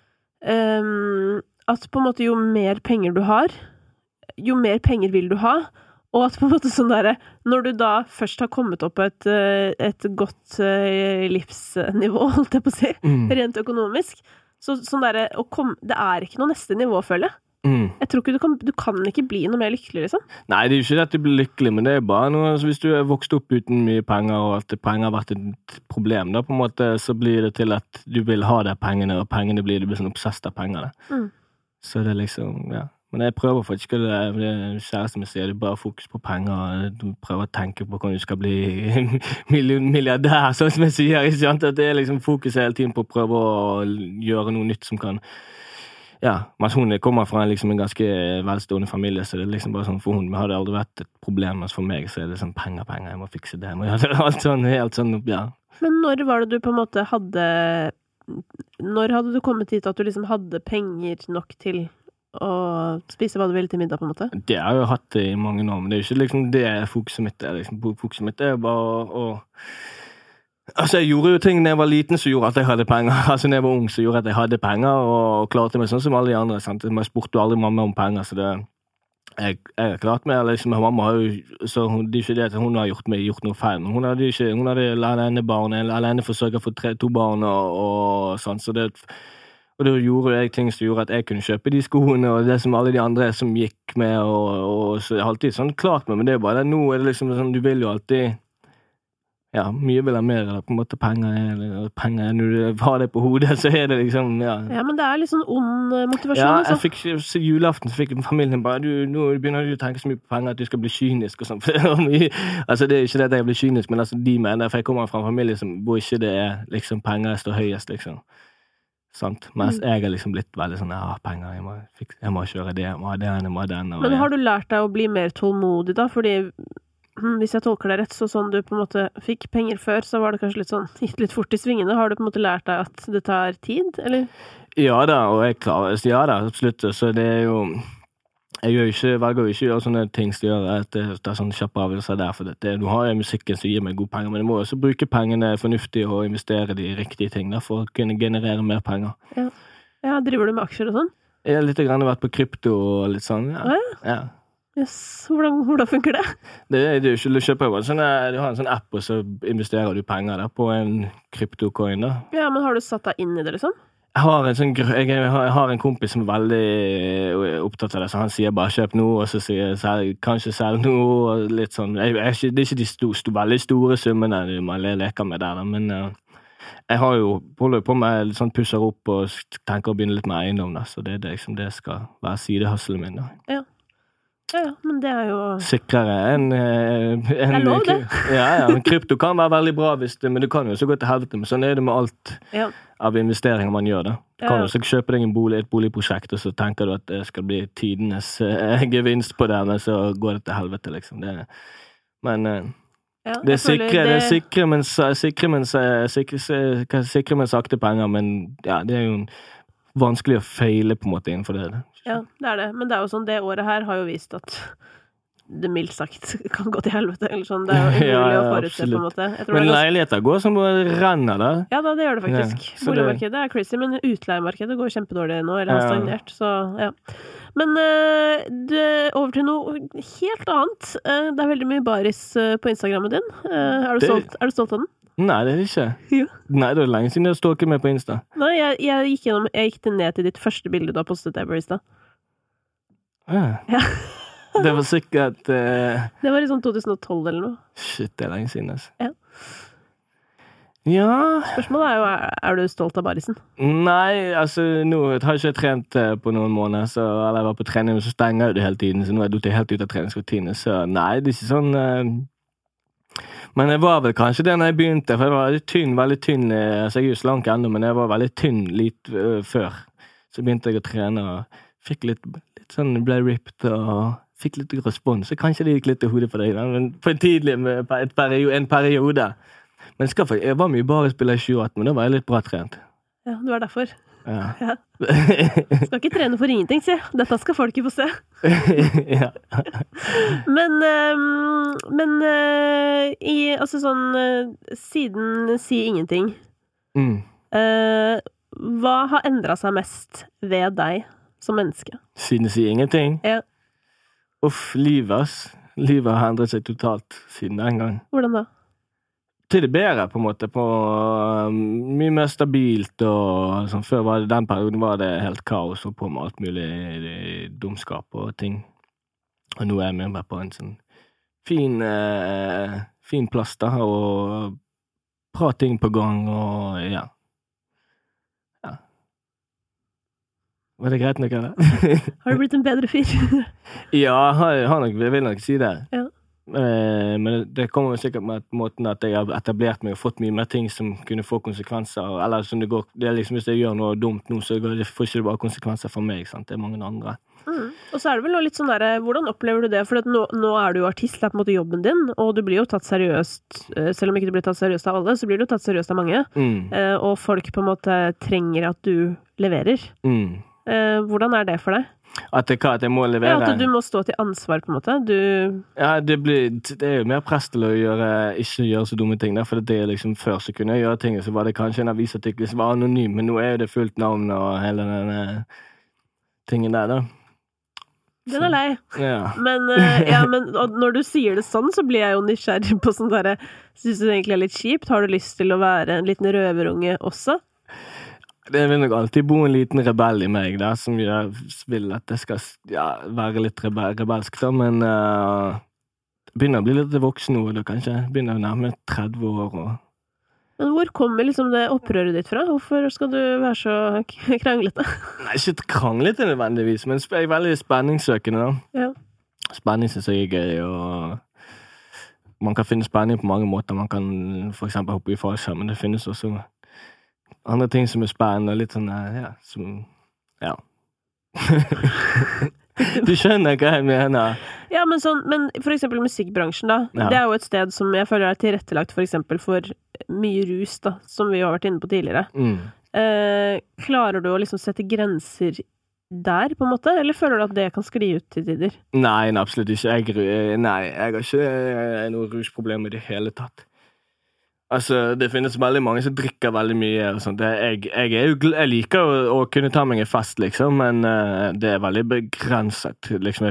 på en måte jo mer penger du har, jo mer penger vil du ha, og at på en måte sånn der, når du da først har kommet opp på et godt livsnivå, holdt jeg på å si, rent økonomisk, så sånn der, det er ikke noe neste nivå, føler jeg. Jeg tror ikke du kan ikke bli noe mer lykkelig, liksom. Nei, det er jo ikke det at du blir lykkelig, men det er bare noe, altså, hvis du er vokst opp uten mye penger, og at penger har vært et problem, da på en måte, så blir det til at du vil ha de pengene, og pengene blir sånn obsessed av penger. Så det er liksom, ja. Men jeg prøver faktisk ikke det kjæresten min sier, det er bare fokus på penger, du prøver å tenke på hvordan du skal bli milliardær, sånn som jeg sier, ikke sant? At det er liksom fokus hele tiden på å prøve å gjøre noe nytt som kan, ja, mens hun kommer fra liksom en ganske velstående familie, så det er liksom bare sånn, for hun hadde aldri vært et problem, mens for meg så er det sånn penger, jeg må fikse det, jeg må gjøre alt sånn, helt sånn, ja. Men når var det du på en måte når hadde du kommet hit at du liksom hadde penger nok til å spise hva du ville til middag, på en måte? Det har jeg jo hatt det i mange år, men det er jo ikke liksom det fokuset mitt er. Liksom. Fokuset mitt er bare å... Altså, jeg gjorde jo ting når jeg var liten som gjorde at jeg hadde penger. Altså, når jeg var ung så gjorde at jeg hadde penger, og klarte meg sånn som alle de andre. Sant? Jeg spurte jo aldri mamma om penger, så det... Jeg har klart meg, liksom, mamma har jo, så det er ikke det at hun har gjort noe feil, men hun hadde alene barn, alene forsøket for 2 barn og sånn, så det, og da gjorde jeg ting som gjorde at jeg kunne kjøpe de skoene, og det som alle de andre som gikk med, og så jeg har alltid sånn klart meg, men det er bare det, nå er det liksom sånn, du vil jo alltid, ja, mye vil ha mer, eller på en måte penger, når du har det på hodet, så det liksom, ja. Ja, men det litt sånn ond motivasjon. Ja, altså. jeg fikk julaften, så fikk familien bare, nå begynner du å tenke så mye på penger at du skal bli kynisk og sånn. Altså, det ikke det at jeg blir kynisk, men altså, de mener, for jeg kommer fra en familie hvor ikke det liksom penger står høyest, liksom. Sant? Mens jeg liksom blitt veldig sånn, ja, penger, jeg må kjøre det, jeg må ha den. Men har du lært deg å bli mer tålmodig da? Fordi hvis jeg tolker det rett, så sånn du på en måte fikk penger før, så var det kanskje litt sånn, gikk litt fort i svingene. Har du på en måte lært deg at det tar tid, eller? Ja da, og jeg klarer, ja da, absolutt. Så det jo, jeg velger jo ikke å gjøre sånne ting som gjør at det sånne kjappe avgjørelser der, for du har jo musikken som gir meg gode penger, men jeg må også bruke pengene fornuftig og investere de riktige tingene for å kunne generere mer penger. Ja, driver du med aksjer og sånn? Jeg har litt grann vært på krypto og litt sånn, ja. Yes. Hvordan funker det? Det du ikke kjøper jo sånn, du har en sånn app, og så investerer du penger der på en kryptocoin da. Ja, men har du satt deg inn i det liksom? Jeg har en kompis som veldig opptatt av det, så han sier bare kjøp noe, og så sier jeg kanskje selv noe, og litt sånn. Det ikke de veldig store summene man leker med der, men jeg holder på med sånn pusher opp og tenker å begynne litt med eiendom da, så det liksom det skal være sidehøsselen min da. Ja. Ja, men det jo sikrere enn jeg lov det. Ja, krypto kan være veldig bra men det kan jo så gå til helvete, men sånn det med alt av investeringer man gjør da. Du kan jo så kjøpe deg et boligprosjekt, og så tenker du at det skal bli tidenes gevinst på det, men så går det til helvete liksom. Men det sikrer men sakte penger, men ja, det jo vanskelig å feile på en måte innenfor det. Ja, det det. Men det jo sånn, det året her har jo vist at det mildt sagt kan gå til helvete, eller sånn. Det jo umulig å forutse på en måte. Men leiligheter går som renner da? Ja da, det gjør det faktisk. Ja, boligmarkedet crazy, men utleiemarkedet går kjempedårlig nå, eller har stagnert, så ja. Men over til noe helt annet. Det veldig mye baris på Instagrammen din. Du stolt av den? Nei, det ikke. Jo. Nei, det lenge siden jeg stalket meg på Insta. Nei, jeg gikk ned til ditt første bilde du har postet ever i stad. Ja. Det var sikkert... Det var i sånn 2012 eller noe. Shit, det lenge siden, altså. Ja. Ja. Spørsmålet jo, du stolt av barisen? Nei, altså, nå har jeg ikke trent på noen måneder, eller jeg var på trening, så stenger jeg det hele tiden, så nå jeg helt ut av treningsrutine, så nei, det ikke sånn... Men jeg var vel kanskje det når jeg begynte, for jeg var veldig tynn, altså jeg jo slank enda, men jeg var veldig tynn litt før. Så begynte jeg å trene, og fikk litt sånn, ble ripped, og fikk litt respons. Så kanskje det gikk litt i hodet på deg, men på en periode. Men jeg var mye barespiller i 2018, men da var jeg litt bra trent. Ja, det var derfor. Ja. Skal ikke trene for ingenting, sier jeg. Dette skal folk få se. Ja. Men altså sånn, siden Si ingenting, hva har endret seg mest ved deg som menneske? Siden Si ingenting? Ja. Livet har endret seg totalt siden den gang. Hvordan da? Til det bedre, på en måte, på mye mer stabilt, og sånn, før den perioden var det helt kaos, og på med alt mulig dumskap og ting. Og nå jeg med på en sånn fin plass da, og bra ting på gang, og ja. Var det greit nok, eller? Har du blitt en bedre fyr? Ja, jeg vil nok si det. Ja. Men det kommer jo sikkert med måten at jeg har etablert meg og fått mye mer ting som kunne få konsekvenser, eller som det liksom hvis jeg gjør noe dumt nå, så får ikke det bare konsekvenser for meg, sant? Det mange andre. Og så det vel litt sånn der, hvordan opplever du det? For nå du jo artist, det på en måte jobben din, og du blir jo tatt seriøst, selv om ikke du blir tatt seriøst av alle, så blir du tatt seriøst av mange, og folk på en måte trenger at du leverer. Hvordan det for deg? At jeg må levere. Ja, at du må stå til ansvar på en måte. Ja, det jo mer press til å ikke gjøre så dumme ting, for det liksom før så kunne jeg gjøre ting, så var det kanskje en avisartikkel som var anonym, men nå jo det fullt navn og hele denne tingen der da. Den lei. Ja. Men når du sier det sånn, så blir jeg jo nysgjerrig på sånn der, synes du det egentlig litt kjipt? Har du lyst til å være en liten røverunge også? Det vil nok alltid bo en liten rebell i meg da, som jeg vil at det skal være litt rebelsk da, men begynner å bli litt voksen nå, da kanskje begynner å nærme 30 år. Men hvor kommer liksom det opprøret ditt fra? Hvorfor skal du være så kranglete? Nei, ikke kranglete nødvendigvis, men jeg er veldig spenningssøkende da. Ja. Spenning synes jeg er gøy, og man kan finne spenning på mange måter. Man kan for eksempel hoppe i fallskjerm, men det finnes også andre ting som er spennende, og litt sånn, ja. Du skjønner hva jeg mener. Ja, men for eksempel musikkbransjen da, ja. Det er jo et sted som jeg føler er tilrettelagt for eksempel for mye rus da, som vi har vært inne på tidligere. Klarer du å liksom sette grenser der, på en måte? Eller føler du at det kan skli ut til tider? Nei, absolutt ikke. Jeg har ikke noe rusproblem i det hele tatt. Altså, det finnes veldig mange som drikker veldig mye og sånt. Jeg liker å kunne ta meg en fest, liksom, men det er veldig begrenset, liksom.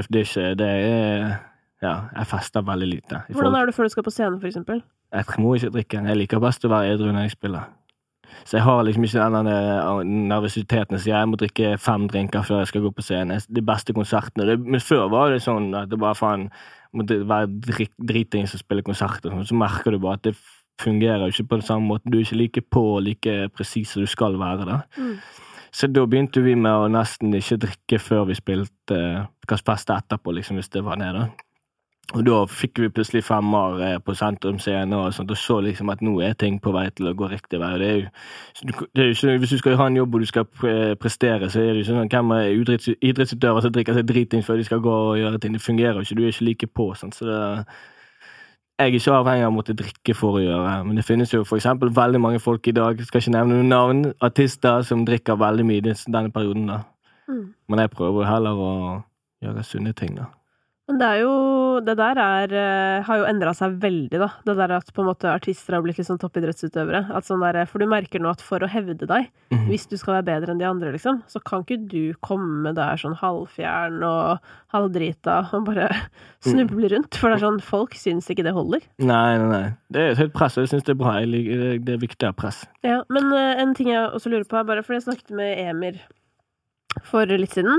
Jeg fester veldig lite. Hvordan er du før du skal på scenen, for eksempel? Jeg må ikke drikke. Jeg liker best å være edru når jeg spiller. Så jeg har liksom ikke den nervøsiteten, så jeg må drikke 5 drinker før jeg skal gå på scenen. De beste konsertene. Men før var det sånn at det bare måtte være driting som spiller konserter, så merker du bare at det fungerer jo ikke på den samme måten. Du er ikke like på og like precis som du skal være da. Så da begynte vi med å nesten ikke drikke før vi spilte feste etterpå, liksom, hvis det var det da. Og da fikk vi plutselig 5 år på sentrumscene og sånt, og så liksom at nå er ting på vei til å gå riktig vei. Det er jo ikke, hvis du skal ha en jobb og du skal prestere, så er det jo sånn, hvem er idrettsutøver som drikker seg dritings før de skal gå og gjøre ting? Det fungerer jo ikke, du er ikke like på, sånn, så det jeg er ikke avhengig av å måtte drikke for å gjøre, men det finnes jo for eksempel veldig mange folk i dag, jeg skal ikke nevne noen navn, artister som drikker veldig mye i denne perioden da. Men jeg prøver heller å gjøre sunne ting da. Men det der har jo endret seg veldig da, det der at på en måte artister har blitt liksom toppidrettsutøvere, at sånn der, for du merker nå at for å hevde deg, hvis du skal være bedre enn de andre liksom, så kan ikke du komme der sånn halvfjern og halvdrita og bare snuble rundt, for det er sånn, folk synes ikke det holder. Nei, det er et høyt press, og jeg synes det er bra, det er viktig av press. Ja, men en ting jeg også lurer på er bare, for jeg snakket med Emir for litt siden,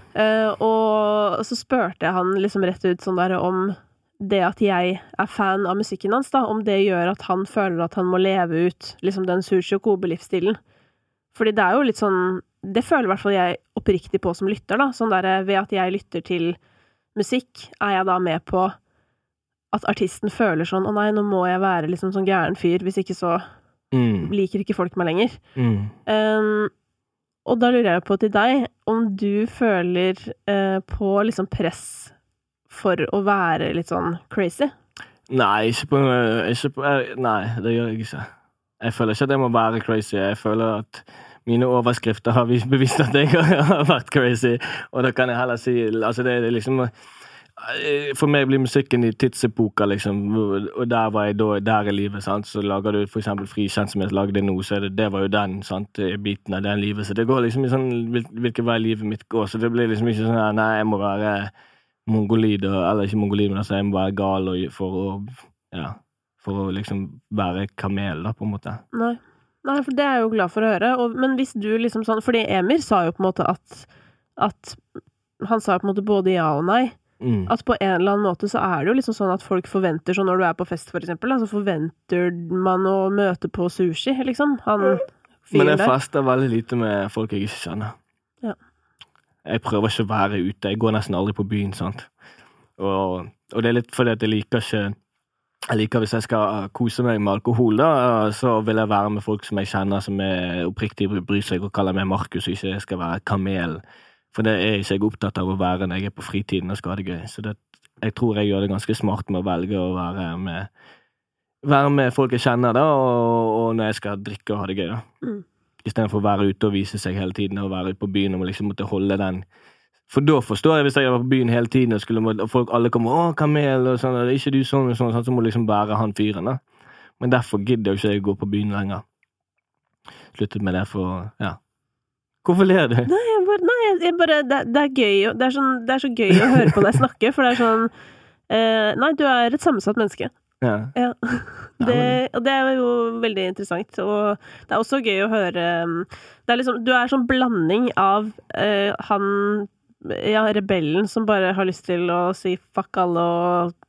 og så spørte jeg han liksom rett ut sånn der om det at jeg er fan av musikken hans da, om det gjør at han føler at han må leve ut liksom den sushi- og kobe-livsstilen. Fordi det er jo litt sånn, det føler i hvert fall jeg oppriktig på som lytter da, sånn der ved at jeg lytter til musikk, er jeg da med på at artisten føler sånn, å nei, nå må jeg være liksom sånn gæren fyr, hvis ikke så liker ikke folk meg lenger. Og da lurer jeg på til deg, om du føler på liksom press for å være litt sånn crazy? Nei, nei, det gjør jeg ikke. Jeg føler ikke at jeg må være crazy. Jeg føler at mine overskrifter har bevist at jeg har vært crazy, og da kan jeg heller si, altså det er liksom, for meg blir musikken i tidsepoker, liksom, og der var jeg da, der i livet, sant? Så lager du for eksempel Frikjent som jeg lagde nå, så det var jo den, sant, biten av den livet, så det går liksom i sånn, hvilken vei livet mitt går, så det blir liksom ikke sånn, nei, jeg må være mongolid, eller ikke mongolid, men altså jeg må være gal for å liksom være kamel da, på en måte. Nei, for det er jeg jo glad for å høre, men hvis du liksom sånn, fordi Emir sa jo på en måte at han sa på en måte både ja og nei, at på en eller annen måte så er det jo liksom sånn at folk forventer, sånn når du er på fest for eksempel, så forventer man å møte på sushi, liksom. Men jeg fester veldig lite med folk jeg ikke kjenner. Ja. Jeg prøver ikke å være ute, jeg går nesten aldri på byen, sant? Og det er litt fordi at jeg liker hvis jeg skal kose meg med alkohol da, så vil jeg være med folk som jeg kjenner, som er oppriktig bryr seg og kaller meg Markus, og ikke jeg skal være kamel. For det er ikke jeg opptatt av å være når jeg er på fritiden og skal ha det gøy. Så jeg tror jeg gjør det ganske smart med å velge å være med folk jeg kjenner da, og når jeg skal drikke og ha det gøy da. I stedet for å være ute og vise seg hele tiden, og være ute på byen og liksom måtte holde den. For da forstår jeg hvis jeg var på byen hele tiden, og folk alle kommer, kamel, og sånn, og det er ikke du sånn, og sånn, så må liksom være han fyren da. Men derfor gidder jeg ikke å gå på byen lenger. Sluttet med det for, ja. Hvorfor ler du? Nei, jeg bare det er gøy, det er så gøy å høre på deg snakke, for det er sånn, nei, du er et sammensatt menneske. Ja. Det er jo veldig interessant, og det er også gøy å høre, det er liksom, du er sånn blanding av rebellen som bare har lyst til å si fuck alle og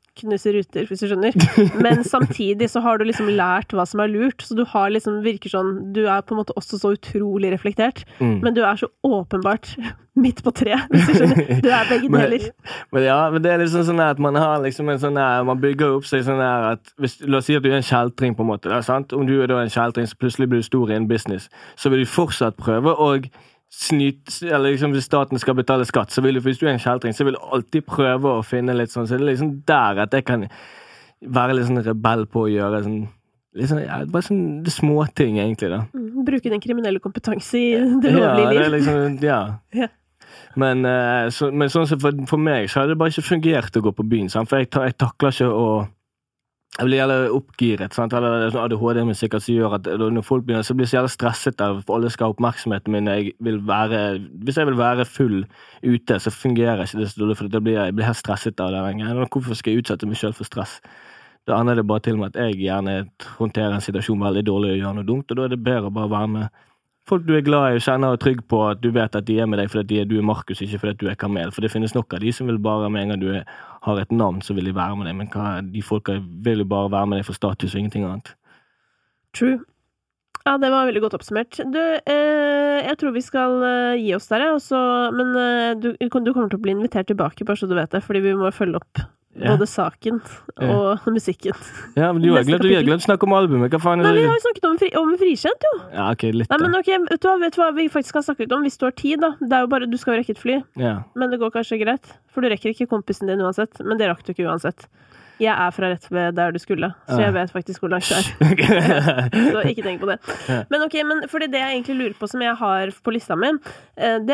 knuse ruter, hvis du skjønner. Men samtidig så har du liksom lært hva som lurt, så du har liksom, virker sånn, du på en måte også så utrolig reflektert, men du så åpenbart midt på tre, hvis du skjønner. Du begge deler. Men det liksom sånn at man har liksom en sånn her, man bygger opp seg sånn her at, la oss si at du en kjeltring på en måte, det sant? Om du da en kjeltring, så plutselig blir du stor i en business, så vil du fortsatt prøve å eller liksom hvis staten skal betale skatt, så vil du, hvis du en kjeltring, så vil du alltid prøve å finne litt sånn, så det liksom der at jeg kan være litt sånn rebell på å gjøre sånn, litt sånn, bare sånn det små ting egentlig da. Bruke den kriminelle kompetanse i det lovlige liv. Det liksom, ja. Men sånn som for meg, så hadde det bare ikke fungert å gå på byen, sant? For jeg takler ikke å jeg blir jævlig oppgiret, sant? Eller ADHD med sikkert som gjør at når folk begynner, så blir jeg så jævlig stresset av for alle skal ha oppmerksomheten min. Hvis jeg vil være full ute, så fungerer ikke det så dårlig, for jeg blir helt stresset av det. Hvorfor skal jeg utsette meg selv for stress? Da aner det bare til med at jeg gjerne håndterer en situasjon veldig dårlig og gjør noe dumt, og da det bedre å bare være med folk du glad i og kjenner og trygg på at du vet at de med deg fordi du Markus, ikke fordi du Kamel. For det finnes nok av de som vil bare med en gang du har et navn, så vil de være med deg. Men de folka vil jo bare være med deg for status og ingenting annet. True. Ja, det var veldig godt oppsummert. Du, jeg tror vi skal gi oss der, men du kommer til å bli invitert tilbake, bare så du vet det, fordi vi må følge opp både saken og musikken. Ja, men vi har glemt å snakke om albumet. Hva faen Nei, vi har jo snakket om Frikjent, jo. Ja, ok, litt. Nei, men ok, vet du hva vi faktisk kan snakke litt om hvis du har tid, da. Det jo bare, du skal jo rekke et fly. Ja. Men det går kanskje greit, for du rekker ikke kompisen din uansett, men det rakk du ikke uansett. Jeg fra rett ved der du skulle, så jeg vet faktisk hvor langt det Så ikke tenk på det. Men ok, fordi det jeg egentlig lurer på som jeg har på lista mi, det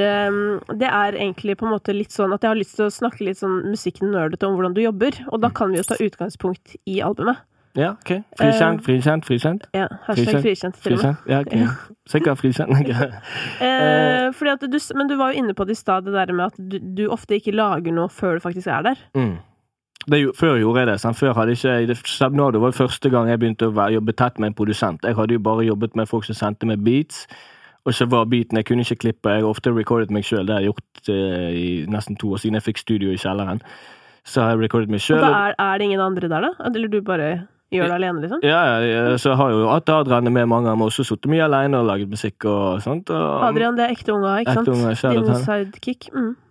egentlig på en måte litt sånn at jeg har lyst til å snakke litt sånn musikken-nerdete om hvordan du jobber, og da kan vi jo ta utgangspunkt i albumet. Ja, ok. Frikjent. Ja, #frikjent til og med. Ja, ok. Sikkert frikjent. Fordi at men du var jo inne på det i sted, det der med at du ofte ikke lager noe før du faktisk der. Før gjorde jeg det, sant? Før hadde ikke Shabnado var første gang jeg begynte å jobbe tett med en produsent. Jeg hadde jo bare jobbet med folk som sendte meg beats, og så var beaten, jeg kunne ikke klippe, jeg ofte recordet meg selv, det har jeg gjort i nesten 2 år siden jeg fikk studio i kjelleren. Så har jeg recordet meg selv. Og da det ingen andre der da? Eller du bare gjør det alene, liksom? Ja, så jeg har jo hatt Adrian med mange ganger, også suttet mye alene og laget musikk og sånt. Og Adrian, det ekte unga, ikke sant? Ekte unga, din sidekick.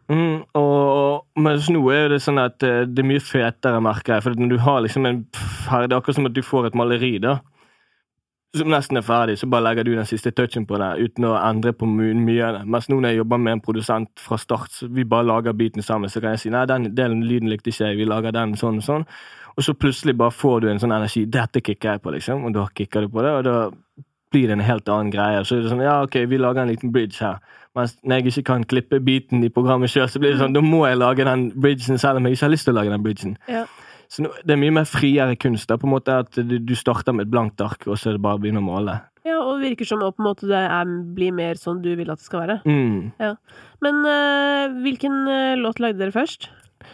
Men nå det sånn at det mye fetere, merker jeg, for når du har liksom det akkurat som at du får et maleri da, som nesten ferdig, så bare legger du den siste touchen på det, uten å endre på mye av det. Mens nå når jeg jobber med en produsent fra start, så vi bare lager biten sammen, så kan jeg si, nei, den lyden likte ikke jeg, vi lager den sånn og sånn, og så plutselig bare får du en sånn energi, dette kikker jeg på liksom, og da kikker du på det, og da blir det en helt annen greie. Så det sånn, ja, ok, vi lager en liten bridge her. Men når jeg ikke kan klippe biten i programmet selv, så blir det sånn, da må jeg lage den bridgen selv om jeg ikke har lyst til å lage den bridgen. Ja. Så det mye mer friere kunst, da, på en måte at du starter med et blankt ark, og så det bare begynner å måle. Ja, og det virker som på en måte det blir mer sånn du vil at det skal være. Ja. Men hvilken låt lagde dere først?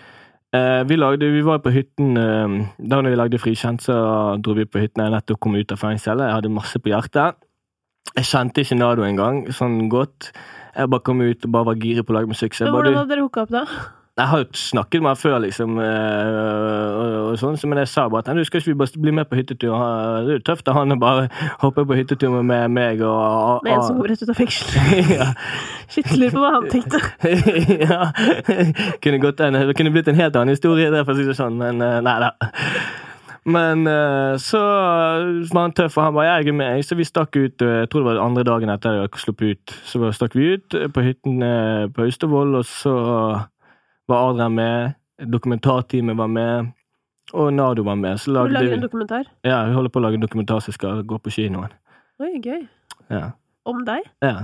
Vi var på hytten, da når vi lagde Frikjent, så dro vi på hytten, jeg nettopp kom ut av fengsel, jeg hadde masse på hjertet. Jeg kjente ikke Nado en gang, sånn godt. Jeg bare kom ut og bare var girig på å lage musikk. Hvordan hadde dere hooket opp da? Jeg har jo snakket med han før, liksom, og sånn, men jeg sa bare at, du skal ikke vi bare bli med på hyttetur? Det jo tøft av han å bare hoppe på hyttetur med meg og... Med en som går rett ut av fengsel. Ja. Shit, lurer på hva han tenkte. Ja, det kunne blitt en helt annen historie der, for å si det sånn, men nei da. Men så var han tøff, og han bare, jeg med, så vi stakk ut, jeg tror det var andre dagen etter jeg slapp ut, så stakk vi ut på hytten på Austevoll, og så var Adrian med, dokumentarteamet var med, og Nado var med. Så du lager en dokumentar? Ja, vi holder på å lage en dokumentar som skal gå på kinoen. Oi, gøy. Ja. Om deg? Ja.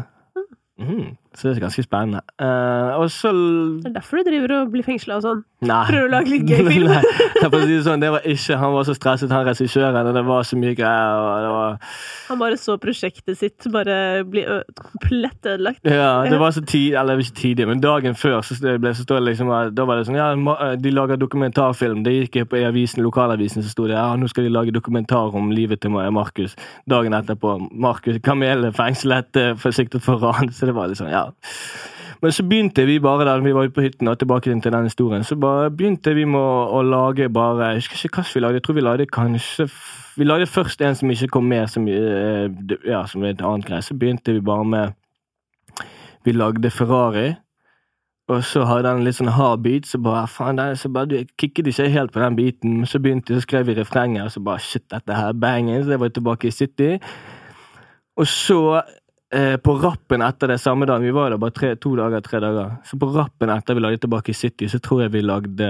Så det ganske spennende. Og så... Det derfor du driver og blir fengslet og sånn? Nei. Prøver å lage litt gøy film? Nei, for å si det sånn, det var ikke, han var så stresset, han regissøren, og det var så mye greier, og det var... Han bare så prosjektet sitt bare bli komplett ødelagt. Ja, det var så tidlig, eller ikke tidlig, men dagen før så stod det liksom, da var det sånn, ja, de lager dokumentarfilm, det gikk på avisen, lokalavisen, så stod det, ja, nå skal de lage dokumentar om livet til Markus. Dagen etterpå, Markus Kamel fengslet, forsiktet for ran, så det var liksom, ja. Men så begynte vi bare der, vi var ute på hytten, og tilbake til den historien, så bare begynte vi med å lage bare, jeg husker ikke hva vi lagde, jeg tror vi lagde først en som ikke kom med, som et annet greie, så begynte vi bare med, vi lagde Ferrari, og så hadde den litt sånn hard beat, så bare, du kikket ikke helt på den biten, men så skrev vi refrenger, og så bare, shit, dette her bangen, så jeg var tilbake i City, og så, på rappen etter det samme dag, vi var der bare 3 dager, så på rappen etter vi lagde tilbake i City, så tror jeg vi lagde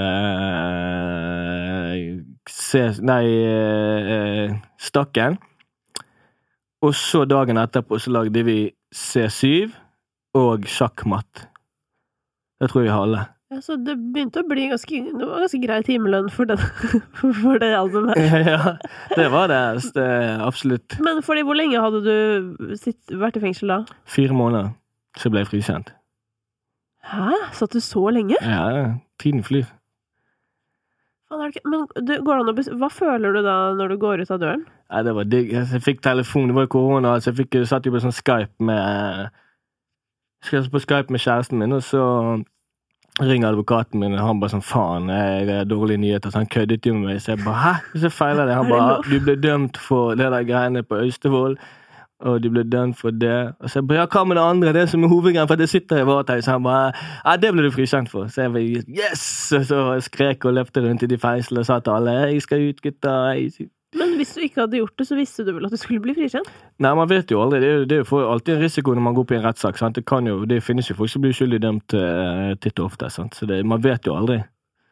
Stakken, og så dagen etterpå så lagde vi C7 og Sjakkmatt. Det tror jeg alle. Ja, så det begynte å bli det var ganske grei timelønn for det albumet her. Ja, det var det, absolutt. Men fordi, hvor lenge hadde du vært i fengsel da? 4 måneder, så ble jeg frikjent. Hæ? Satt du så lenge? Ja, tiden flyr. Men hva føler du da når du går ut av døren? Ja, det var digg. Jeg fikk telefon, det var korona, så jeg satt jo på sånn Skype med kjæresten min, og så ringer advokaten min, og han bare sånn, faen, jeg har dårlige nyheter, så han køddet jo med meg, så jeg bare, hæ? Så feiler det, han bare, du ble dømt for det der greiene på Øystevoll, og du ble dømt for det, og så jeg bare, ja, hva med det andre, det som er hovedgreien, for det sitter i varetekt, så han bare, ja, det ble du frikjent for, så jeg bare, yes, og så skrek og løpte rundt i de fengsel, og sa til alle, jeg skal ut, gutta, Men hvis du ikke hadde gjort det, så visste du vel at du skulle bli frikjent? Nei, man vet jo aldri. Det er jo alltid en risiko når man går på en rettssak. Sant? Det finnes jo folk som blir skyldig dømt titt og ofte. Sant? Så man vet jo aldri.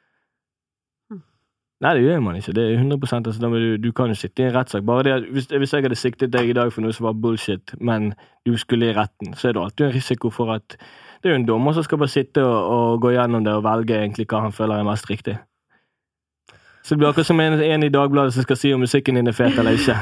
Nei, det gjør man ikke. Det er 100%. Altså, du kan jo sitte i en rettssak. Bare det, hvis jeg hadde siktet deg i dag for noe som var bullshit, men du skulle i retten, så er det alltid en risiko for at det er jo en dommer som skal bare sitte og gå gjennom det og velge egentlig hva han føler er mest riktig. Så det blir akkurat som en i Dagbladet som skal si om musikken din er fet eller ikke.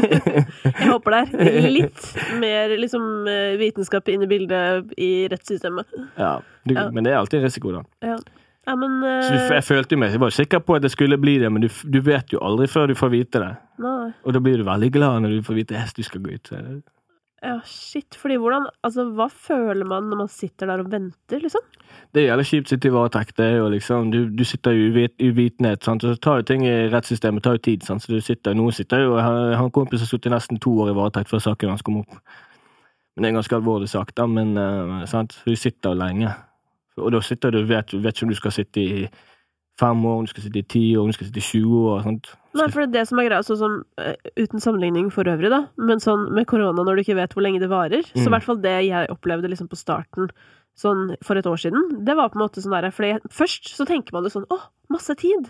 Jeg håper det. Litt mer liksom, vitenskap inn i bildet i rettssystemet. Ja, men det er alltid en risiko da. Ja. Ja, men, så jeg følte meg, jeg var sikker på at det skulle bli det, men du vet jo aldri før du får vite det. Nei. Og da blir du veldig glad når du får vite at du skal gå ut. Ja, shit, fordi hva føler man når man sitter der og venter, liksom? Det er jævlig kjipt å sitte i varetekt, det er jo liksom, du sitter jo i uvitenhet, sant? Og så tar jo ting i rettssystemet, tar jo tid, sant? Så noen sitter jo, han kompis har suttet nesten 2 år i varetekt før saken hans kom opp. Men det er en ganske alvorlig sak da, men sant? Så du sitter jo lenge. Og da sitter du, vet ikke om du skal sitte i 5 år, om du skal sitte i 10 år, om du skal sitte i 20 år, sant? Nei, for det som er greit, sånn som, uten sammenligning for øvrig da, men sånn med korona når du ikke vet hvor lenge det varer, så i hvert fall det jeg opplevde liksom på starten, sånn for et år siden, det var på en måte sånn der, for først så tenker man det sånn, masse tid.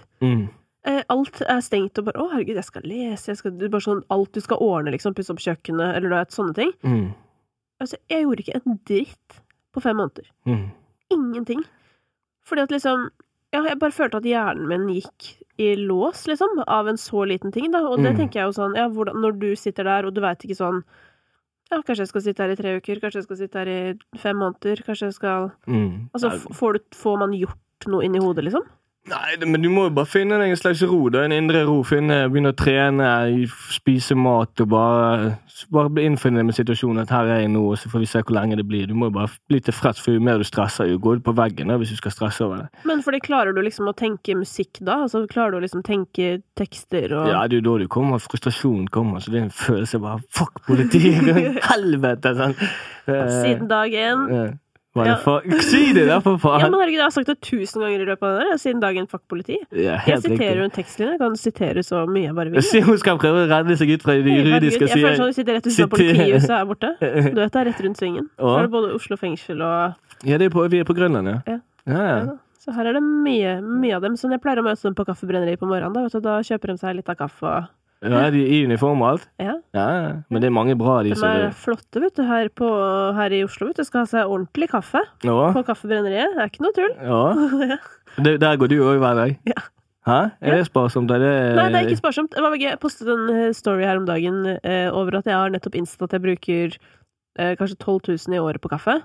Alt er stengt og bare, herregud, jeg skal lese, bare sånn, alt du skal ordne, liksom, pusse opp kjøkkenet, eller du vet, sånne ting. Altså, jeg gjorde ikke en dritt på 5 måneder. Ingenting. Fordi at liksom, jeg bare følte at hjernen min gikk i lås, liksom, av en så liten ting, da, og det tenker jeg jo sånn, hvordan, når du sitter der, og du vet ikke sånn, kanskje jeg skal sitte her i 3 uker, kanskje jeg skal sitte her i 5 måneder, kanskje jeg skal... Altså, får man gjort noe inn i hodet, liksom? Nei, men du må jo bare finne deg en slags ro, da, en indre ro, begynne å trene, spise mat, og bare innfinne deg med situasjonen at her er jeg nå, og så får vi se hvor lenge det blir. Du må jo bare bli tilfreds, for jo mer du stresser, jo går du på veggen da, hvis du skal stresse over det. Men fordi klarer du liksom å tenke musikk da? Altså klarer du liksom å tenke tekster og... Ja, det er jo da du kommer, frustrasjonen kommer, så det er en følelse bare, fuck politiet, helvete, sånn. Siden dag 1... Ja. Si det da, for faen! Ja, men herregud, jeg har sagt det 1000 ganger i løpet av det der, siden dagen fuck politi. Ja, jeg siterer jo en tekstlinje, jeg kan sitere så mye jeg bare vil. Hun skal prøve å redde seg ut fra det juridiske. Jeg føler sånn at du sitter rett ut fra politihuset her borte. Du vet det er rett rundt svingen. Så er det både Oslo fengsel og... Ja, vi er på Grønland, ja. Ja. Så her er det mye av dem, så jeg pleier å møte dem på kaffebrenneri på morgenen, da, vet du, da kjøper de seg litt av kaffe og... Ja, de i uniform og alt. Ja. Men det er mange bra de som... De er flotte, vet du, her i Oslo, vet du, skal ha seg ordentlig kaffe på kaffebrenneriet. Det er ikke noe tull. Ja. Der går du også hver dag. Ja. Hæ? Er det sparsomt? Nei, det er ikke sparsomt. Jeg postet en story her om dagen over at jeg har nettopp innsett at jeg bruker kanskje 12 000 i året på kaffe.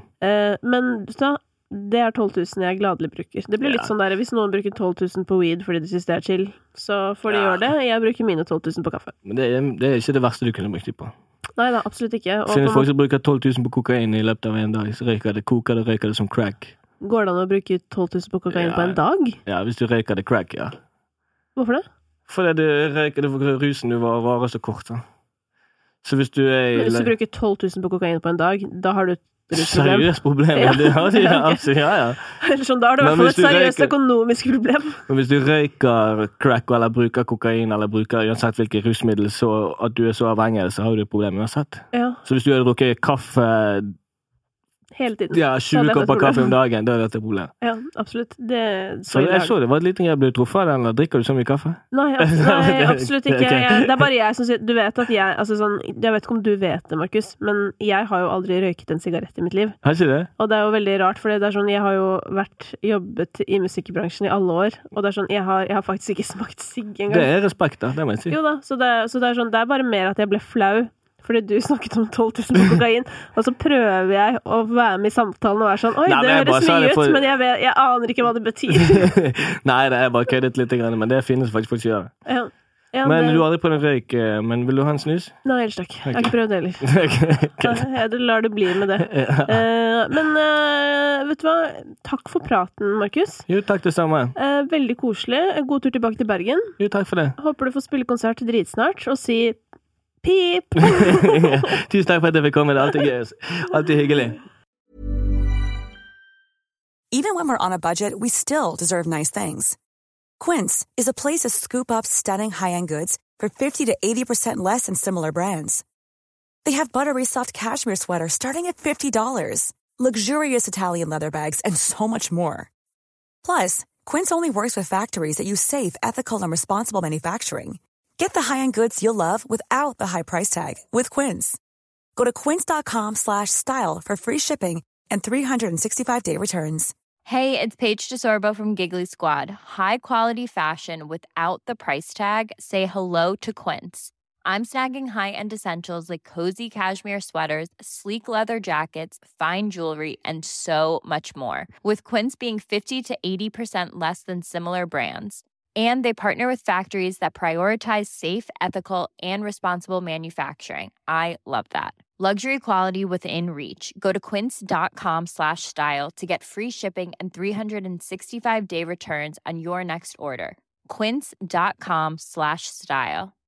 Men så... Det er 12 000 jeg gladelig bruker. Det blir litt sånn der, hvis noen bruker 12 000 på weed fordi de synes det er chill, så får de gjøre det. Jeg bruker mine 12 000 på kaffe. Men det er ikke det verste du kunne brukt det på. Nei da, absolutt ikke. Og Finnes folk som bruker 12 000 på kokain I løpet av en dag, så koker det som crack. Går det an å bruke 12 000 på kokain på en dag? Ja, hvis du røyker det crack, ja. Hvorfor det? Fordi du røyker det for rusen du varer så kort, da. Så hvis du Hvis du bruker 12 000 på kokain på en dag, da har du et rusproblem. Seriøst problem, ja. Det har de, absolutt, ja. Eller sånn, da har du I hvert fall et seriøst økonomisk problem. Men hvis du røyker crack, eller bruker kokain, eller bruker uansett hvilke rusmiddel, så at du så avhengig, så har du et problem uansett. Ja. Så hvis du hadde drukket kaffe hele tiden. Ja, 20 kopper kaffe om dagen, da dette et problem. Ja, absolutt. Så jeg så det var et liten jeg ble truffet av den, eller drikker du så mye kaffe? Nei, absolutt ikke. Okay. Det bare jeg som sier, du vet at jeg, altså sånn, jeg vet ikke om du vet det, Markus, men jeg har jo aldri røyket en sigarett I mitt liv. Har ikke det? Og det jo veldig rart, for det sånn, jeg har jo jobbet I musikkbransjen I alle år, og det sånn, jeg har faktisk ikke smakt sigg engang. Det respekt da, det må jeg si. Jo da, så det sånn, det bare mer at jeg ble flau, fordi du snakket om 12 000 på kokain, og så prøver jeg å være med I samtalen og være sånn, oi, det høres mye ut, men jeg aner ikke hva det betyr. Nei, det bare køddet litt, men det finnes faktisk folk som gjør det. Ja, men du har aldri prøvd en røyk, men vil du ha en snus? Nei, ellers takk. Jeg har ikke prøvd det heller. Jeg lar det bli med det. Men vet du hva? Takk for praten, Markus. Jo, takk det samme. Veldig koselig. God tur tilbake til Bergen. Jo, takk for det. Håper du får spille konsert dritsnart, og si pip! Tusen takk for at jeg fikk komme. Det alltid gøy. Alltid hyggelig. Even when we're on a budget, we still deserve nice things. Quince is a place to scoop up stunning high-end goods for 50 to 80% less than similar brands. They have buttery soft cashmere sweaters starting at $50, luxurious Italian leather bags, and so much more. Plus, Quince only works with factories that use safe, ethical, and responsible manufacturing. Get the high-end goods you'll love without the high price tag with Quince. Go to quince.com/style for free shipping and 365-day returns. Hey, it's Paige DeSorbo from Giggly Squad. High quality fashion without the price tag. Say hello to Quince. I'm snagging high-end essentials like cozy cashmere sweaters, sleek leather jackets, fine jewelry, and so much more. With Quince being 50 to 80% less than similar brands. And they partner with factories that prioritize safe, ethical, and responsible manufacturing. I love that. Luxury quality within reach. Go to quince.com/style to get free shipping and 365-day returns on your next order. Quince.com/style.